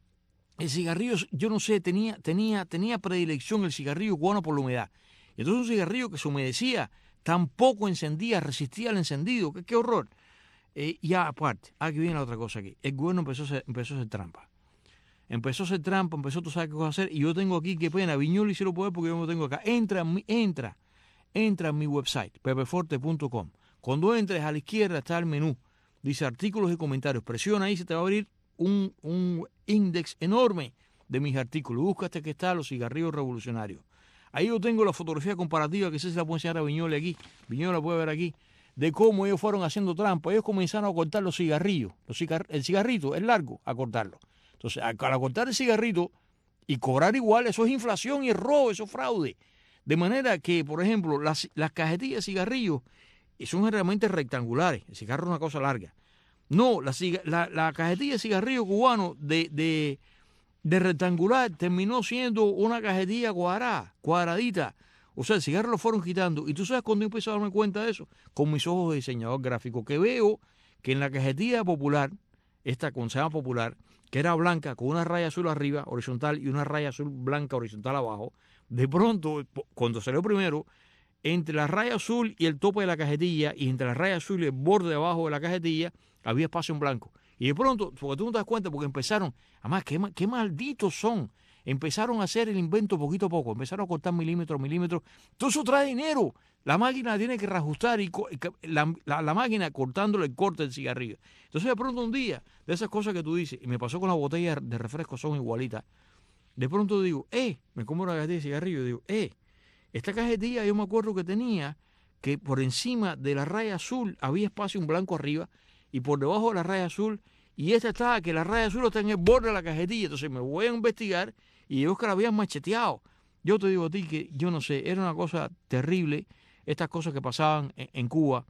El cigarrillo, yo no sé, tenía, tenía, tenía predilección el cigarrillo cubano por la humedad. Entonces un cigarrillo que se humedecía, tampoco encendía, resistía al encendido. ¡Qué, qué horror! Eh, y aparte, aquí viene la otra cosa aquí. El gobierno empezó a hacer, empezó a hacer trampa. Empezó a hacer trampa, empezó, tú sabes qué cosa hacer. Y yo tengo aquí, qué pena, Viñola y si lo puede porque yo no lo tengo acá. Entra, entra, entra en mi website, pepeforte punto com. Cuando entres a la izquierda está el menú. Dice artículos y comentarios. Presiona ahí, se te va a abrir un, un índice enorme de mis artículos. Busca hasta que está los cigarrillos revolucionarios. Ahí yo tengo la fotografía comparativa, que sé si la puedo enseñar a Viñola aquí. Viñola la puede ver aquí. De cómo ellos fueron haciendo trampa. Ellos comenzaron a cortar los cigarrillos. Los cigar el cigarrito es largo a cortarlo. Entonces, al cortar el cigarrito y cobrar igual, eso es inflación y es robo, eso es fraude. De manera que, por ejemplo, las, las cajetillas de cigarrillos son realmente rectangulares. El cigarro es una cosa larga. No, la, la, la cajetilla de cigarrillo cubano de, de, de rectangular terminó siendo una cajetilla cuadrada, cuadradita. O sea, el cigarro lo fueron quitando. Y tú sabes cuando yo empecé a darme cuenta de eso, con mis ojos de diseñador gráfico, que veo que en la cajetilla popular, esta con se llama popular, que era blanca, con una raya azul arriba, horizontal, y una raya azul blanca horizontal abajo, de pronto, cuando salió primero, entre la raya azul y el tope de la cajetilla, y entre la raya azul y el borde de abajo de la cajetilla, había espacio en blanco. Y de pronto, porque tú no te das cuenta, porque empezaron, además, qué, qué malditos son. Empezaron a hacer el invento poquito a poco, empezaron a cortar milímetros, milímetros. Todo eso trae dinero. La máquina tiene que reajustar y la, la, la máquina cortándole el corte del cigarrillo. Entonces de pronto un día, de esas cosas que tú dices, y me pasó con la botella de refresco, son igualitas, de pronto digo, eh, me como una cajetilla de cigarrillo y digo, eh, esta cajetilla yo me acuerdo que tenía que por encima de la raya azul había espacio en blanco arriba y por debajo de la raya azul, y esta estaba que la raya azul está en el borde de la cajetilla. Entonces me voy a investigar y ellos que la habían macheteado. Yo te digo a ti que yo no sé, era una cosa terrible estas cosas que pasaban en, en Cuba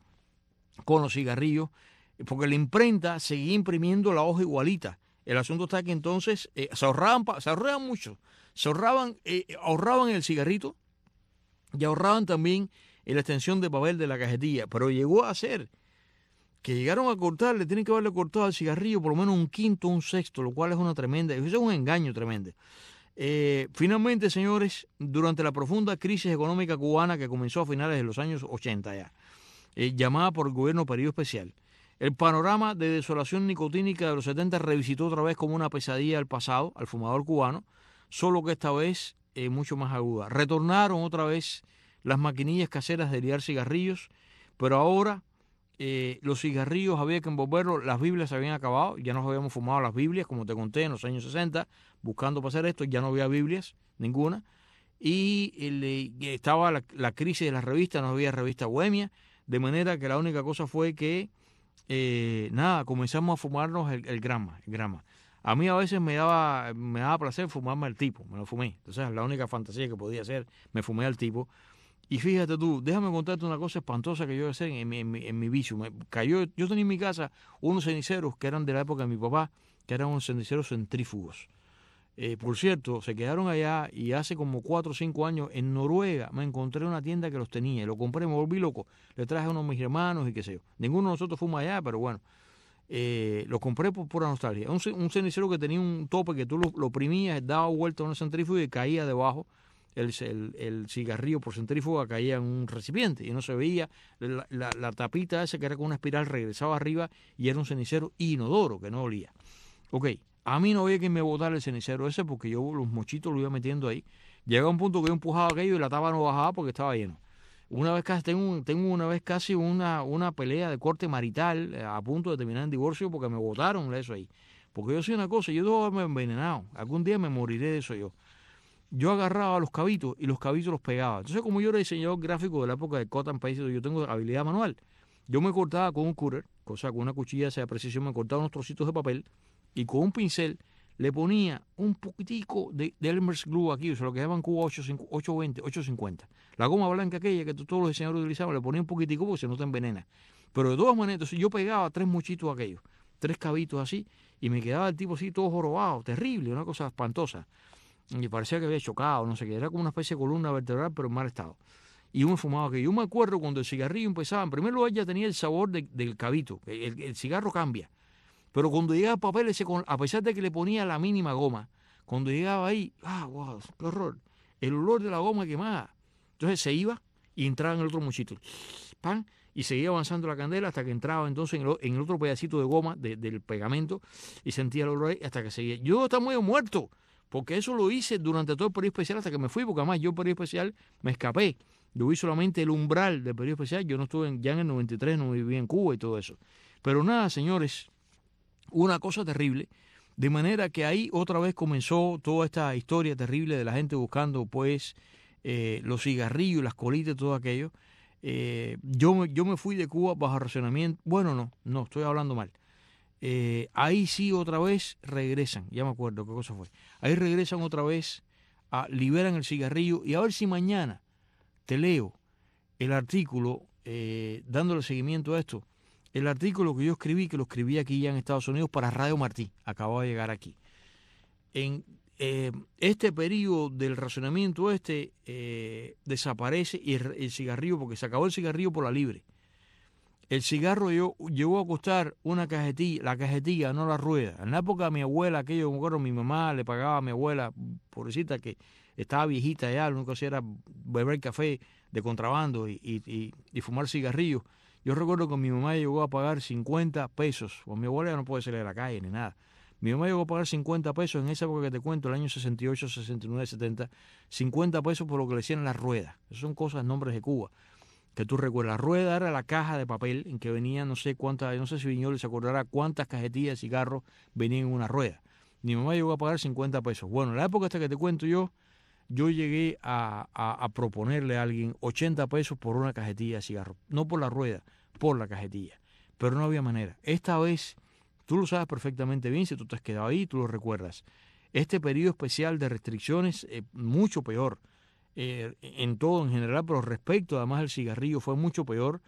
con los cigarrillos, porque la imprenta seguía imprimiendo la hoja igualita. El asunto está que entonces eh, se ahorraban, se ahorraban mucho, se ahorraban, eh, ahorraban el cigarrito y ahorraban también en la extensión de papel de la cajetilla, pero llegó a ser que llegaron a cortarle, tienen que haberle cortado al cigarrillo por lo menos un quinto, un sexto, lo cual es una tremenda, eso es un engaño tremendo. Eh, finalmente, señores, durante la profunda crisis económica cubana que comenzó a finales de los años ochenta ya, eh, llamada por el gobierno periodo especial, el panorama de desolación nicotínica de los setenta revisitó otra vez como una pesadilla al pasado, al fumador cubano, solo que esta vez eh, mucho más aguda. Retornaron otra vez las maquinillas caseras de liar cigarrillos, pero ahora eh, los cigarrillos había que envolverlos, las Biblias se habían acabado, ya nos habíamos fumado las Biblias, como te conté, en los años sesenta, buscando para hacer esto, ya no había Biblias, ninguna, y el, eh, estaba la, la crisis de las revistas, no había revista Bohemia, de manera que la única cosa fue que, eh, nada, comenzamos a fumarnos el, el grama, el grama. A mí a veces me daba, me daba placer fumarme al tipo, me lo fumé, entonces la única fantasía que podía hacer, me fumé al tipo. Y fíjate tú, déjame contarte una cosa espantosa que yo hice en, en, en, en mi vicio. Me cayó, yo tenía en mi casa unos ceniceros que eran de la época de mi papá, que eran unos ceniceros centrífugos. Eh, por cierto, se quedaron allá y hace como cuatro o cinco años en Noruega me encontré una tienda que los tenía. Y lo compré, me volví loco. Le traje a uno de mis hermanos y qué sé yo. Ninguno de nosotros fuimos allá, pero bueno. eh, lo compré por pura nostalgia. Un, un cenicero que tenía un tope que tú lo, lo oprimías, daba vuelta a una centrífuga y caía debajo. El, el, el cigarrillo por centrífuga caía en un recipiente y no se veía. La, la, la tapita esa que era con una espiral regresaba arriba y era un cenicero inodoro que no olía. Ok, a mí no había que me botara el cenicero ese porque yo los mochitos lo iba metiendo ahí. Llega un punto que yo empujaba aquello y la tapa no bajaba porque estaba lleno. Una vez casi, tengo, tengo una vez casi una, una pelea de corte marital eh, a punto de terminar en divorcio porque me botaron eso ahí. Porque yo soy una cosa, yo debo haberme envenenado. Algún día me moriré de eso yo. Yo agarraba los cabitos y los cabitos los pegaba. Entonces, como yo era diseñador gráfico de la época de Cotton Paste, yo tengo habilidad manual. Yo me cortaba con un cutter, o sea, con una cuchilla de precisión, me cortaba unos trocitos de papel y con un pincel le ponía un poquitico de, de Elmer's Glue aquí, o sea, lo que llaman Cuba ocho veinte, ocho cincuenta. La goma blanca aquella que todos los diseñadores utilizaban, le ponía un poquitico porque se no te envenena. Pero de todas maneras, entonces yo pegaba tres mochitos aquellos, tres cabitos así, y me quedaba el tipo así todo jorobado, terrible, una cosa espantosa. Y parecía que había chocado, no sé qué, era como una especie de columna vertebral, pero en mal estado. Y yo me fumaba que yo me acuerdo cuando el cigarrillo empezaba, en primer lugar ya tenía el sabor de, del cabito, el, el cigarro cambia. Pero cuando llegaba el papel ese, a pesar de que le ponía la mínima goma, cuando llegaba ahí, ah, wow, qué horror, el olor de la goma quemada. Entonces se iba y entraba en el otro mochito, pan, y seguía avanzando la candela hasta que entraba entonces en el, en el otro pedacito de goma de, del pegamento y sentía el olor ahí hasta que seguía. Yo estaba muy muerto, porque eso lo hice durante todo el periodo especial hasta que me fui, porque además yo el periodo especial me escapé. Yo vi solamente el umbral del periodo especial, yo no estuve en, ya en el noventa y tres, no viví en Cuba y todo eso. Pero nada, señores, una cosa terrible, de manera que ahí otra vez comenzó toda esta historia terrible de la gente buscando pues eh, los cigarrillos, las colitas y todo aquello. Eh, yo, yo me fui de Cuba bajo racionamiento, bueno no, no, estoy hablando mal. Eh, ahí sí otra vez regresan, ya me acuerdo qué cosa fue, ahí regresan otra vez, a, liberan el cigarrillo y a ver si mañana te leo el artículo eh, dándole seguimiento a esto. El artículo que yo escribí, que lo escribí aquí ya en Estados Unidos para Radio Martí, acababa de llegar aquí. En eh, este periodo del racionamiento este eh, desaparece y el, el cigarrillo, porque se acabó el cigarrillo por la libre. El cigarro yo, llegó a costar una cajetilla, la cajetilla, no la rueda. En la época de mi abuela, aquello, me acuerdo, mi mamá le pagaba a mi abuela, pobrecita, que estaba viejita ya, lo único que hacía era beber café de contrabando y, y, y, y fumar cigarrillos. Yo recuerdo que mi mamá llegó a pagar cincuenta pesos, o mi abuela no puede salir a la calle ni nada. Mi mamá llegó a pagar cincuenta pesos en esa época que te cuento, el año sesenta y ocho, sesenta y nueve, setenta, cincuenta pesos por lo que le decían las ruedas. Esas son cosas, nombres de Cuba, que tú recuerdas. La rueda era la caja de papel en que venía no sé cuántas, no sé si Viñoles se acordará cuántas cajetillas de cigarros venían en una rueda. Mi mamá llegó a pagar cincuenta pesos. Bueno, en la época hasta que te cuento yo, yo llegué a, a, a proponerle a alguien ochenta pesos por una cajetilla de cigarro. No por la rueda, por la cajetilla. Pero no había manera. Esta vez, tú lo sabes perfectamente bien, si tú te has quedado ahí, tú lo recuerdas. Este periodo especial de restricciones, eh, mucho peor, eh, en todo en general, pero respecto además al cigarrillo, fue mucho peor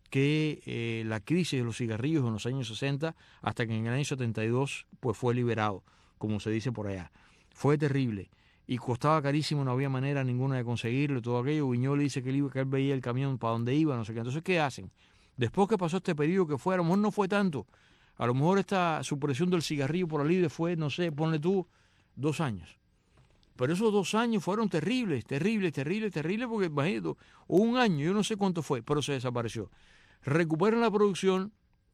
que eh, la crisis de los cigarrillos en los años sesenta, hasta que en el año setenta y dos pues fue liberado, como se dice por allá. Fue terrible. Y costaba carísimo, no había manera ninguna de conseguirlo, todo aquello. Viñoles dice que él, iba, que él veía el camión para dónde iba, no sé qué. Entonces, ¿qué hacen? Después que pasó este periodo que fue, a lo mejor no fue tanto, a lo mejor esta supresión del cigarrillo por la libre fue, no sé, ponle tú, dos años. Pero esos dos años fueron terribles, terribles, terribles, terribles, porque imagínate, un año, yo no sé cuánto fue, pero se desapareció. Recuperan la producción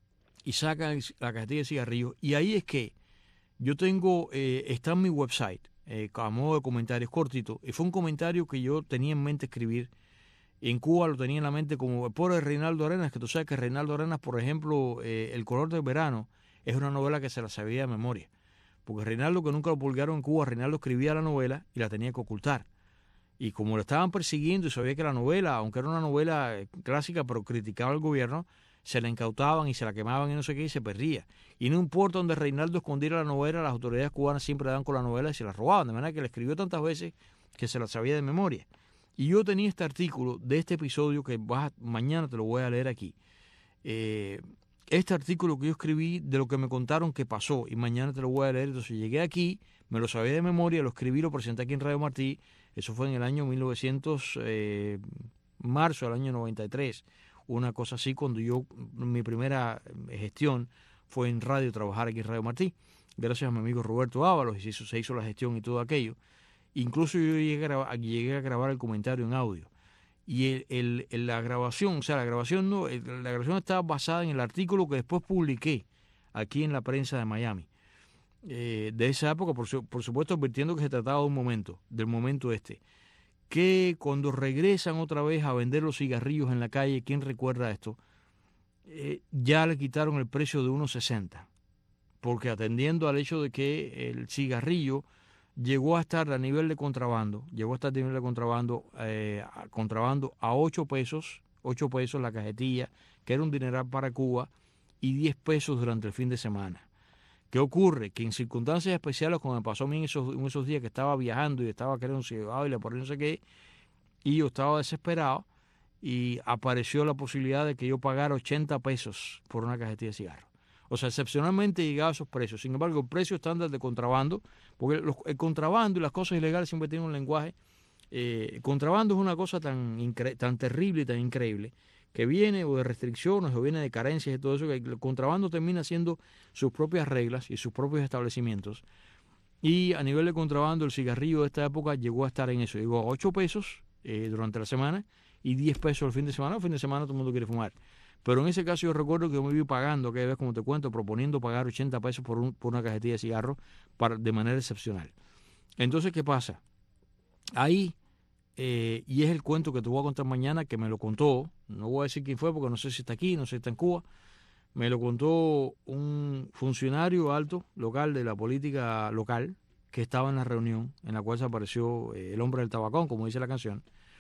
y sacan la cajetilla de cigarrillos, y ahí es que yo tengo, eh, está en mi website, Eh, a modo de comentarios cortito, y fue un comentario que yo tenía en mente escribir. En Cuba lo tenía en la mente como el pobre Reinaldo Arenas, que tú sabes que Reinaldo Arenas, por ejemplo, eh, El color del verano es una novela que se la sabía de memoria, porque Reinaldo, que nunca lo publicaron en Cuba, Reinaldo escribía la novela y la tenía que ocultar, y como lo estaban persiguiendo y sabía que la novela, aunque era una novela clásica pero criticaba al gobierno, se la incautaban y se la quemaban y no sé qué, y se perdía. Y no importa donde Reinaldo escondiera la novela, las autoridades cubanas siempre daban con la novela y se la robaban, de manera que la escribió tantas veces que se la sabía de memoria. Y yo tenía este artículo de este episodio que vas a, mañana te lo voy a leer aquí. Eh, este artículo que yo escribí de lo que me contaron que pasó, y mañana te lo voy a leer. Entonces llegué aquí, me lo sabía de memoria, lo escribí, lo presenté aquí en Radio Martí. Eso fue en el año mil novecientos, eh, marzo del año noventa y tres. Una cosa así, cuando yo, mi primera gestión fue en radio, trabajar aquí en Radio Martí, gracias a mi amigo Roberto Ábalos, y se hizo, se hizo la gestión y todo aquello. Incluso yo llegué a, grabar, llegué a grabar el comentario en audio. Y el, el, el, la grabación, o sea, la grabación no, el, la grabación estaba basada en el artículo que después publiqué aquí en la prensa de Miami. Eh, de esa época, por, su, por supuesto, advirtiendo que se trataba de un momento, del momento este. Que cuando regresan otra vez a vender los cigarrillos en la calle, ¿quién recuerda esto? Eh, ya le quitaron el precio de uno sesenta. Porque atendiendo al hecho de que el cigarrillo llegó a estar a nivel de contrabando, llegó a estar a nivel de contrabando, eh, a, contrabando a ocho pesos, ocho pesos la cajetilla, que era un dineral para Cuba, y diez pesos durante el fin de semana. ¿Qué ocurre? Que en circunstancias especiales, como me pasó a mí en esos, en esos días que estaba viajando y estaba queriendo un cigarrillo y le por no sé qué, y yo estaba desesperado, y apareció la posibilidad de que yo pagara ochenta pesos por una cajetilla de cigarros. O sea, excepcionalmente llegaba a esos precios. Sin embargo, el precio estándar de contrabando, porque los, el contrabando y las cosas ilegales siempre tienen un lenguaje. Eh, el contrabando es una cosa tan, incre- tan terrible y tan increíble, que viene o de restricciones o viene de carencias y todo eso, que el contrabando termina siendo sus propias reglas y sus propios establecimientos. Y a nivel de contrabando, el cigarrillo de esta época llegó a estar en eso. Llegó a ocho pesos eh, durante la semana y diez pesos el fin de semana. El fin de semana todo el mundo quiere fumar. Pero en ese caso yo recuerdo que yo me vi pagando, aquella vez como te cuento, proponiendo pagar ochenta pesos por, un, por una cajetilla de cigarros para, de manera excepcional. Entonces, ¿qué pasa? Ahí, eh, y es el cuento que te voy a contar mañana, que me lo contó, no voy a decir quién fue porque no sé si está aquí, no sé si está en Cuba, me lo contó un funcionario alto local de la política local que estaba en la reunión en la cual se apareció eh, el hombre del tabacón, como dice la canción,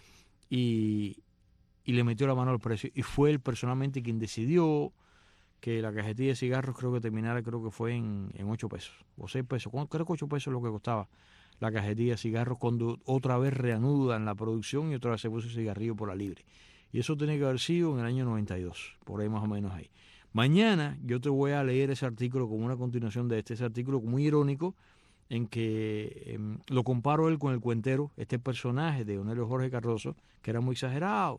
y... y le metió la mano al precio, y fue él personalmente quien decidió que la cajetilla de cigarros creo que terminara, creo que fue en, en ocho pesos, o seis pesos, creo que ocho pesos es lo que costaba la cajetilla de cigarros cuando otra vez reanuda en la producción y otra vez se puso el cigarrillo por la libre. Y eso tiene que haber sido en el año noventa y dos, por ahí más o menos ahí. Mañana yo te voy a leer ese artículo como una continuación de este, ese artículo muy irónico, en que eh, lo comparo él con el cuentero, este personaje de Onelio Jorge Cardoso, que era muy exagerado,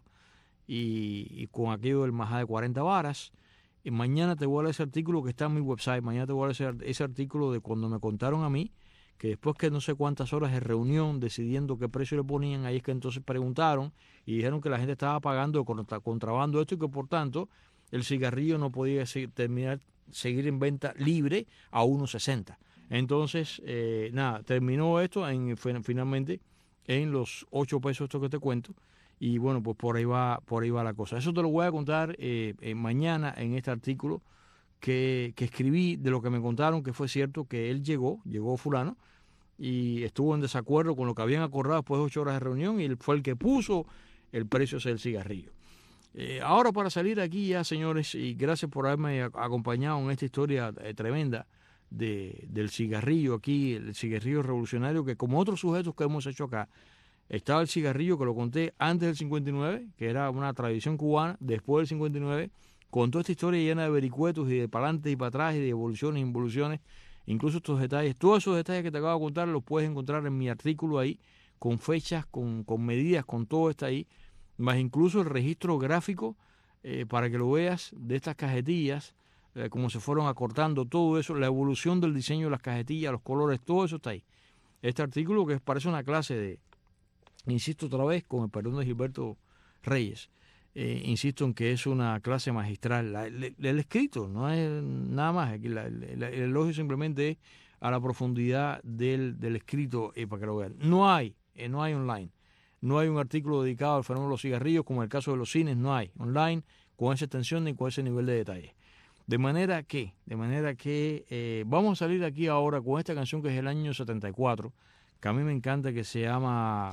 Y, y con aquello del majá de cuarenta varas. Y mañana te voy a leer ese artículo que está en mi website. Mañana te voy a leer ese, ese artículo de cuando me contaron a mí que después que no sé cuántas horas de reunión decidiendo qué precio le ponían, ahí es que entonces preguntaron y dijeron que la gente estaba pagando contra, contrabando esto y que por tanto el cigarrillo no podía seguir, terminar, seguir en venta libre a uno sesenta. Entonces, eh, nada, terminó esto en, finalmente en los ocho pesos estos que te cuento. Y bueno, pues por ahí va, por ahí va la cosa. Eso te lo voy a contar eh, eh, mañana en este artículo que, que escribí de lo que me contaron, que fue cierto que él llegó, llegó fulano, y estuvo en desacuerdo con lo que habían acordado después de ocho horas de reunión, y él fue el que puso el precio del cigarrillo. Eh, ahora para salir aquí ya, señores, y gracias por haberme acompañado en esta historia eh, tremenda de, del cigarrillo aquí, el cigarrillo revolucionario, que como otros sujetos que hemos hecho acá, estaba el cigarrillo que lo conté antes del cincuenta y nueve, que era una tradición cubana, después del cincuenta y nueve, con toda esta historia llena de vericuetos y de para adelante y para atrás y de evoluciones e involuciones, incluso estos detalles, todos esos detalles que te acabo de contar los puedes encontrar en mi artículo ahí, con fechas, con, con medidas, con todo está ahí, más incluso el registro gráfico eh, para que lo veas de estas cajetillas, eh, cómo se fueron acortando, todo eso, la evolución del diseño de las cajetillas, los colores, todo eso está ahí. Este artículo que parece una clase de, insisto otra vez, con el perdón de Gilberto Reyes, eh, insisto en que es una clase magistral. La, el, el escrito no es nada más, aquí la, el, el elogio simplemente es a la profundidad del, del escrito eh, para que lo vean. No hay, eh, no hay online, no hay un artículo dedicado al fenómeno de los cigarrillos, como en el caso de los cines, no hay online con esa extensión ni con ese nivel de detalle. De manera que, de manera que eh, vamos a salir aquí ahora con esta canción que es del año setenta y cuatro, que a mí me encanta, que se llama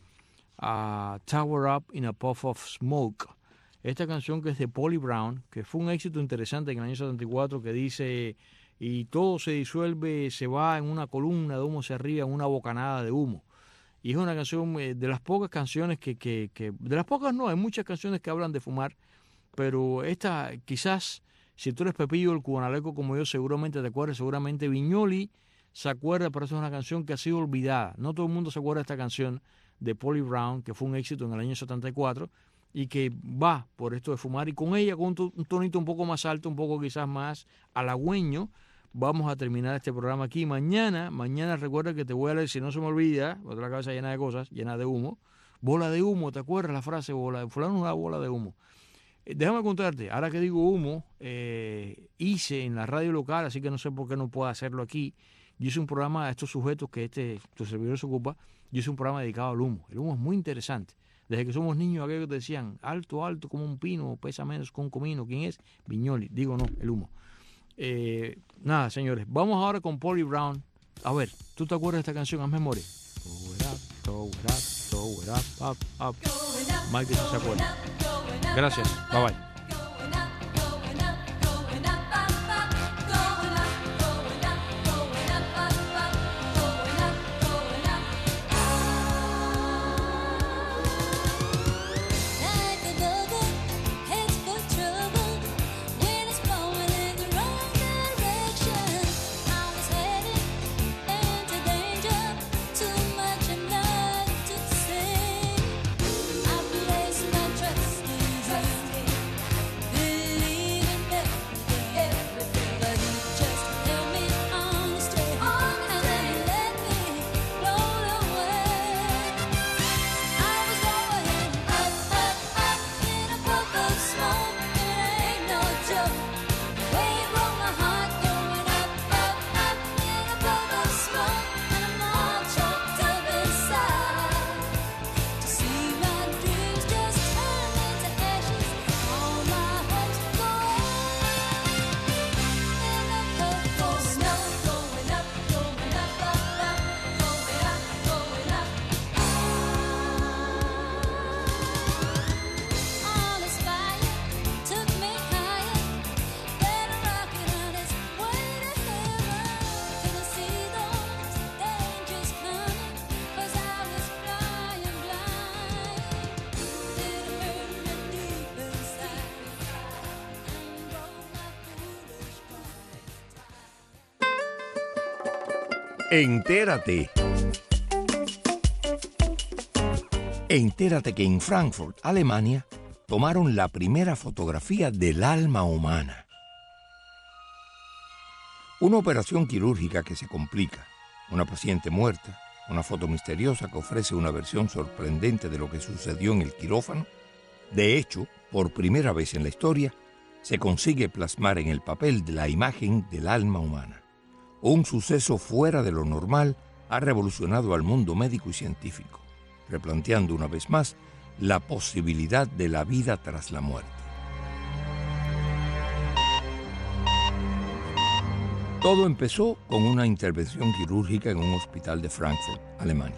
uh, Tower Up in a Puff of Smoke. Esta canción que es de Polly Brown, que fue un éxito interesante en el año setenta y cuatro, que dice, y todo se disuelve, se va en una columna de humo hacia arriba, en una bocanada de humo. Y es una canción de las pocas canciones que, que, que, de las pocas no, hay muchas canciones que hablan de fumar, pero esta quizás, si tú eres Pepillo el Cubanaleco como yo, seguramente te acuerdas, seguramente Viñoli se acuerda, pero esa es una canción que ha sido olvidada. No todo el mundo se acuerda de esta canción de Polly Brown, que fue un éxito en el año setenta y cuatro, y que va por esto de fumar, y con ella, con un, to- un tonito un poco más alto, un poco quizás más halagüeño, vamos a terminar este programa aquí. Mañana, mañana recuerda que te voy a leer, si no se me olvida, otra cabeza llena de cosas, llena de humo, bola de humo, ¿te acuerdas la frase? Bola de fulano, una bola de humo. Eh, Déjame contarte, ahora que digo humo, eh, hice en la radio local, así que no sé por qué no puedo hacerlo aquí. Yo hice un programa a estos sujetos que este tu servidor se ocupa. Yo hice un programa dedicado al humo. El humo es muy interesante. Desde que somos niños, aquellos que te decían alto, alto como un pino, pesa menos que un comino. ¿Quién es? Viñoli. Digo no, el humo. Eh, nada, señores, vamos ahora con Polly Brown. A ver, ¿tú te acuerdas de esta canción? Haz memoria. Throw it up, throw it up, throw it up, up, up. Mike, ¿se acuerda? Gracias, bye bye. Entérate. Entérate que en Frankfurt, Alemania, tomaron la primera fotografía del alma humana. Una operación quirúrgica que se complica, una paciente muerta, una foto misteriosa que ofrece una versión sorprendente de lo que sucedió en el quirófano. De hecho, por primera vez en la historia, se consigue plasmar en el papel de la imagen del alma humana. Un suceso fuera de lo normal ha revolucionado al mundo médico y científico, replanteando una vez más la posibilidad de la vida tras la muerte. Todo empezó con una intervención quirúrgica en un hospital de Frankfurt, Alemania.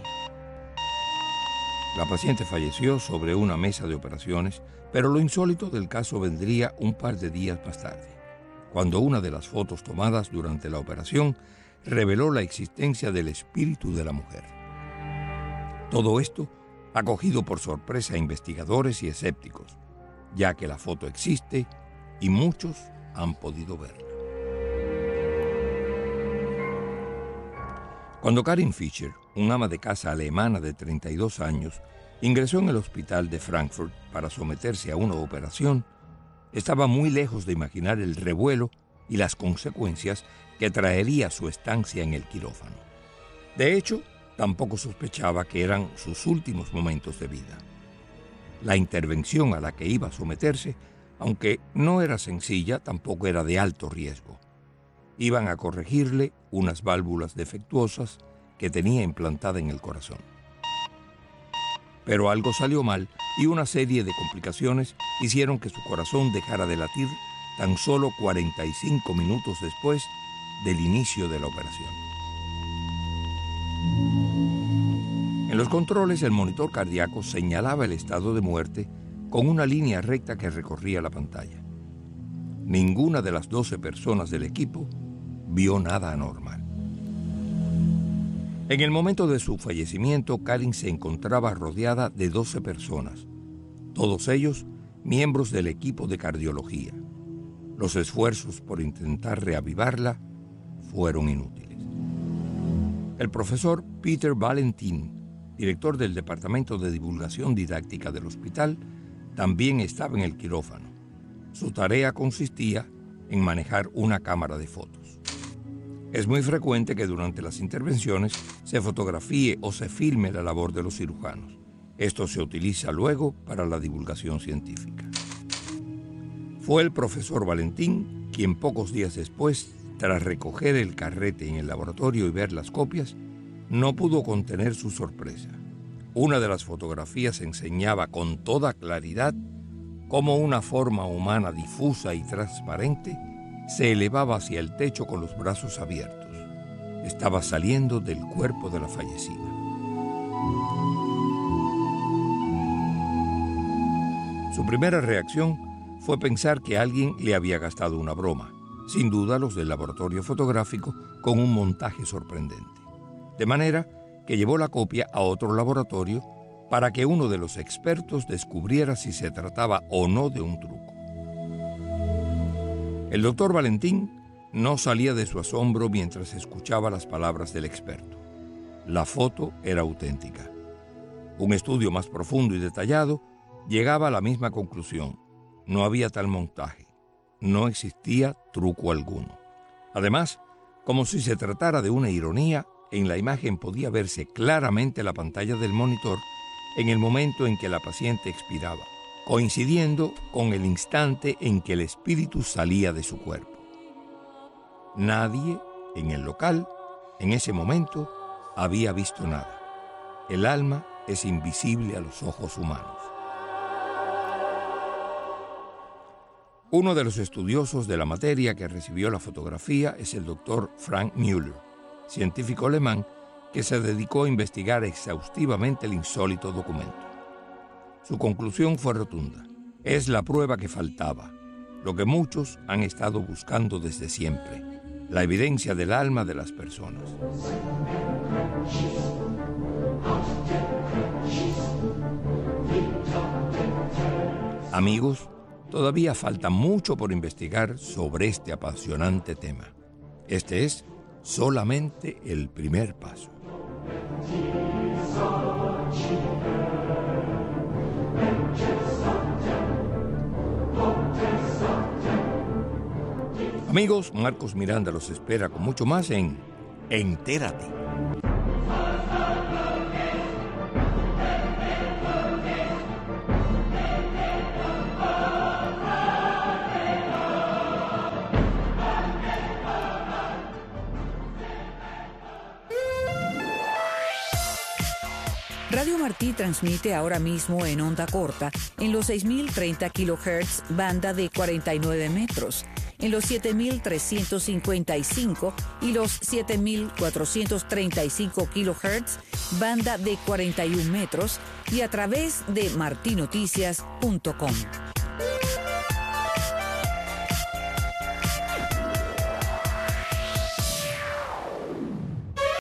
La paciente falleció sobre una mesa de operaciones, pero lo insólito del caso vendría un par de días más tarde, cuando una de las fotos tomadas durante la operación reveló la existencia del espíritu de la mujer. Todo esto ha cogido por sorpresa a investigadores y escépticos, ya que la foto existe y muchos han podido verla. Cuando Karin Fischer, una ama de casa alemana de treinta y dos años, ingresó en el hospital de Frankfurt para someterse a una operación, estaba muy lejos de imaginar el revuelo y las consecuencias que traería su estancia en el quirófano. De hecho, tampoco sospechaba que eran sus últimos momentos de vida. La intervención a la que iba a someterse, aunque no era sencilla, tampoco era de alto riesgo. Iban a corregirle unas válvulas defectuosas que tenía implantada en el corazón. Pero algo salió mal y una serie de complicaciones hicieron que su corazón dejara de latir tan solo cuarenta y cinco minutos después del inicio de la operación. En los controles, el monitor cardíaco señalaba el estado de muerte con una línea recta que recorría la pantalla. Ninguna de las doce personas del equipo vio nada anormal. En el momento de su fallecimiento, Karin se encontraba rodeada de doce personas, todos ellos miembros del equipo de cardiología. Los esfuerzos por intentar reavivarla fueron inútiles. El profesor Peter Valentin, director del Departamento de Divulgación Didáctica del hospital, también estaba en el quirófano. Su tarea consistía en manejar una cámara de fotos. Es muy frecuente que durante las intervenciones se fotografíe o se filme la labor de los cirujanos. Esto se utiliza luego para la divulgación científica. Fue el profesor Valentín quien pocos días después, tras recoger el carrete en el laboratorio y ver las copias, no pudo contener su sorpresa. Una de las fotografías enseñaba con toda claridad cómo una forma humana difusa y transparente se elevaba hacia el techo con los brazos abiertos. Estaba saliendo del cuerpo de la fallecida. Su primera reacción fue pensar que alguien le había gastado una broma, sin duda los del laboratorio fotográfico, con un montaje sorprendente. De manera que llevó la copia a otro laboratorio para que uno de los expertos descubriera si se trataba o no de un truco. El doctor Valentín no salía de su asombro mientras escuchaba las palabras del experto. La foto era auténtica. Un estudio más profundo y detallado llegaba a la misma conclusión. No había tal montaje. No existía truco alguno. Además, como si se tratara de una ironía, en la imagen podía verse claramente la pantalla del monitor en el momento en que la paciente expiraba, coincidiendo con el instante en que el espíritu salía de su cuerpo. Nadie en el local, en ese momento, había visto nada. El alma es invisible a los ojos humanos. Uno de los estudiosos de la materia que recibió la fotografía es el doctor Frank Müller, científico alemán que se dedicó a investigar exhaustivamente el insólito documento. Su conclusión fue rotunda. Es la prueba que faltaba, lo que muchos han estado buscando desde siempre, la evidencia del alma de las personas. Amigos, todavía falta mucho por investigar sobre este apasionante tema. Este es solamente el primer paso. Amigos, Marcos Miranda los espera con mucho más en Entérate. Radio Martí transmite ahora mismo en onda corta en los seis mil treinta kilohertz, banda de cuarenta y nueve metros, en los siete mil trescientos cincuenta y cinco y los siete mil cuatrocientos treinta y cinco kilohertz, banda de cuarenta y uno metros, y a través de martinoticias punto com.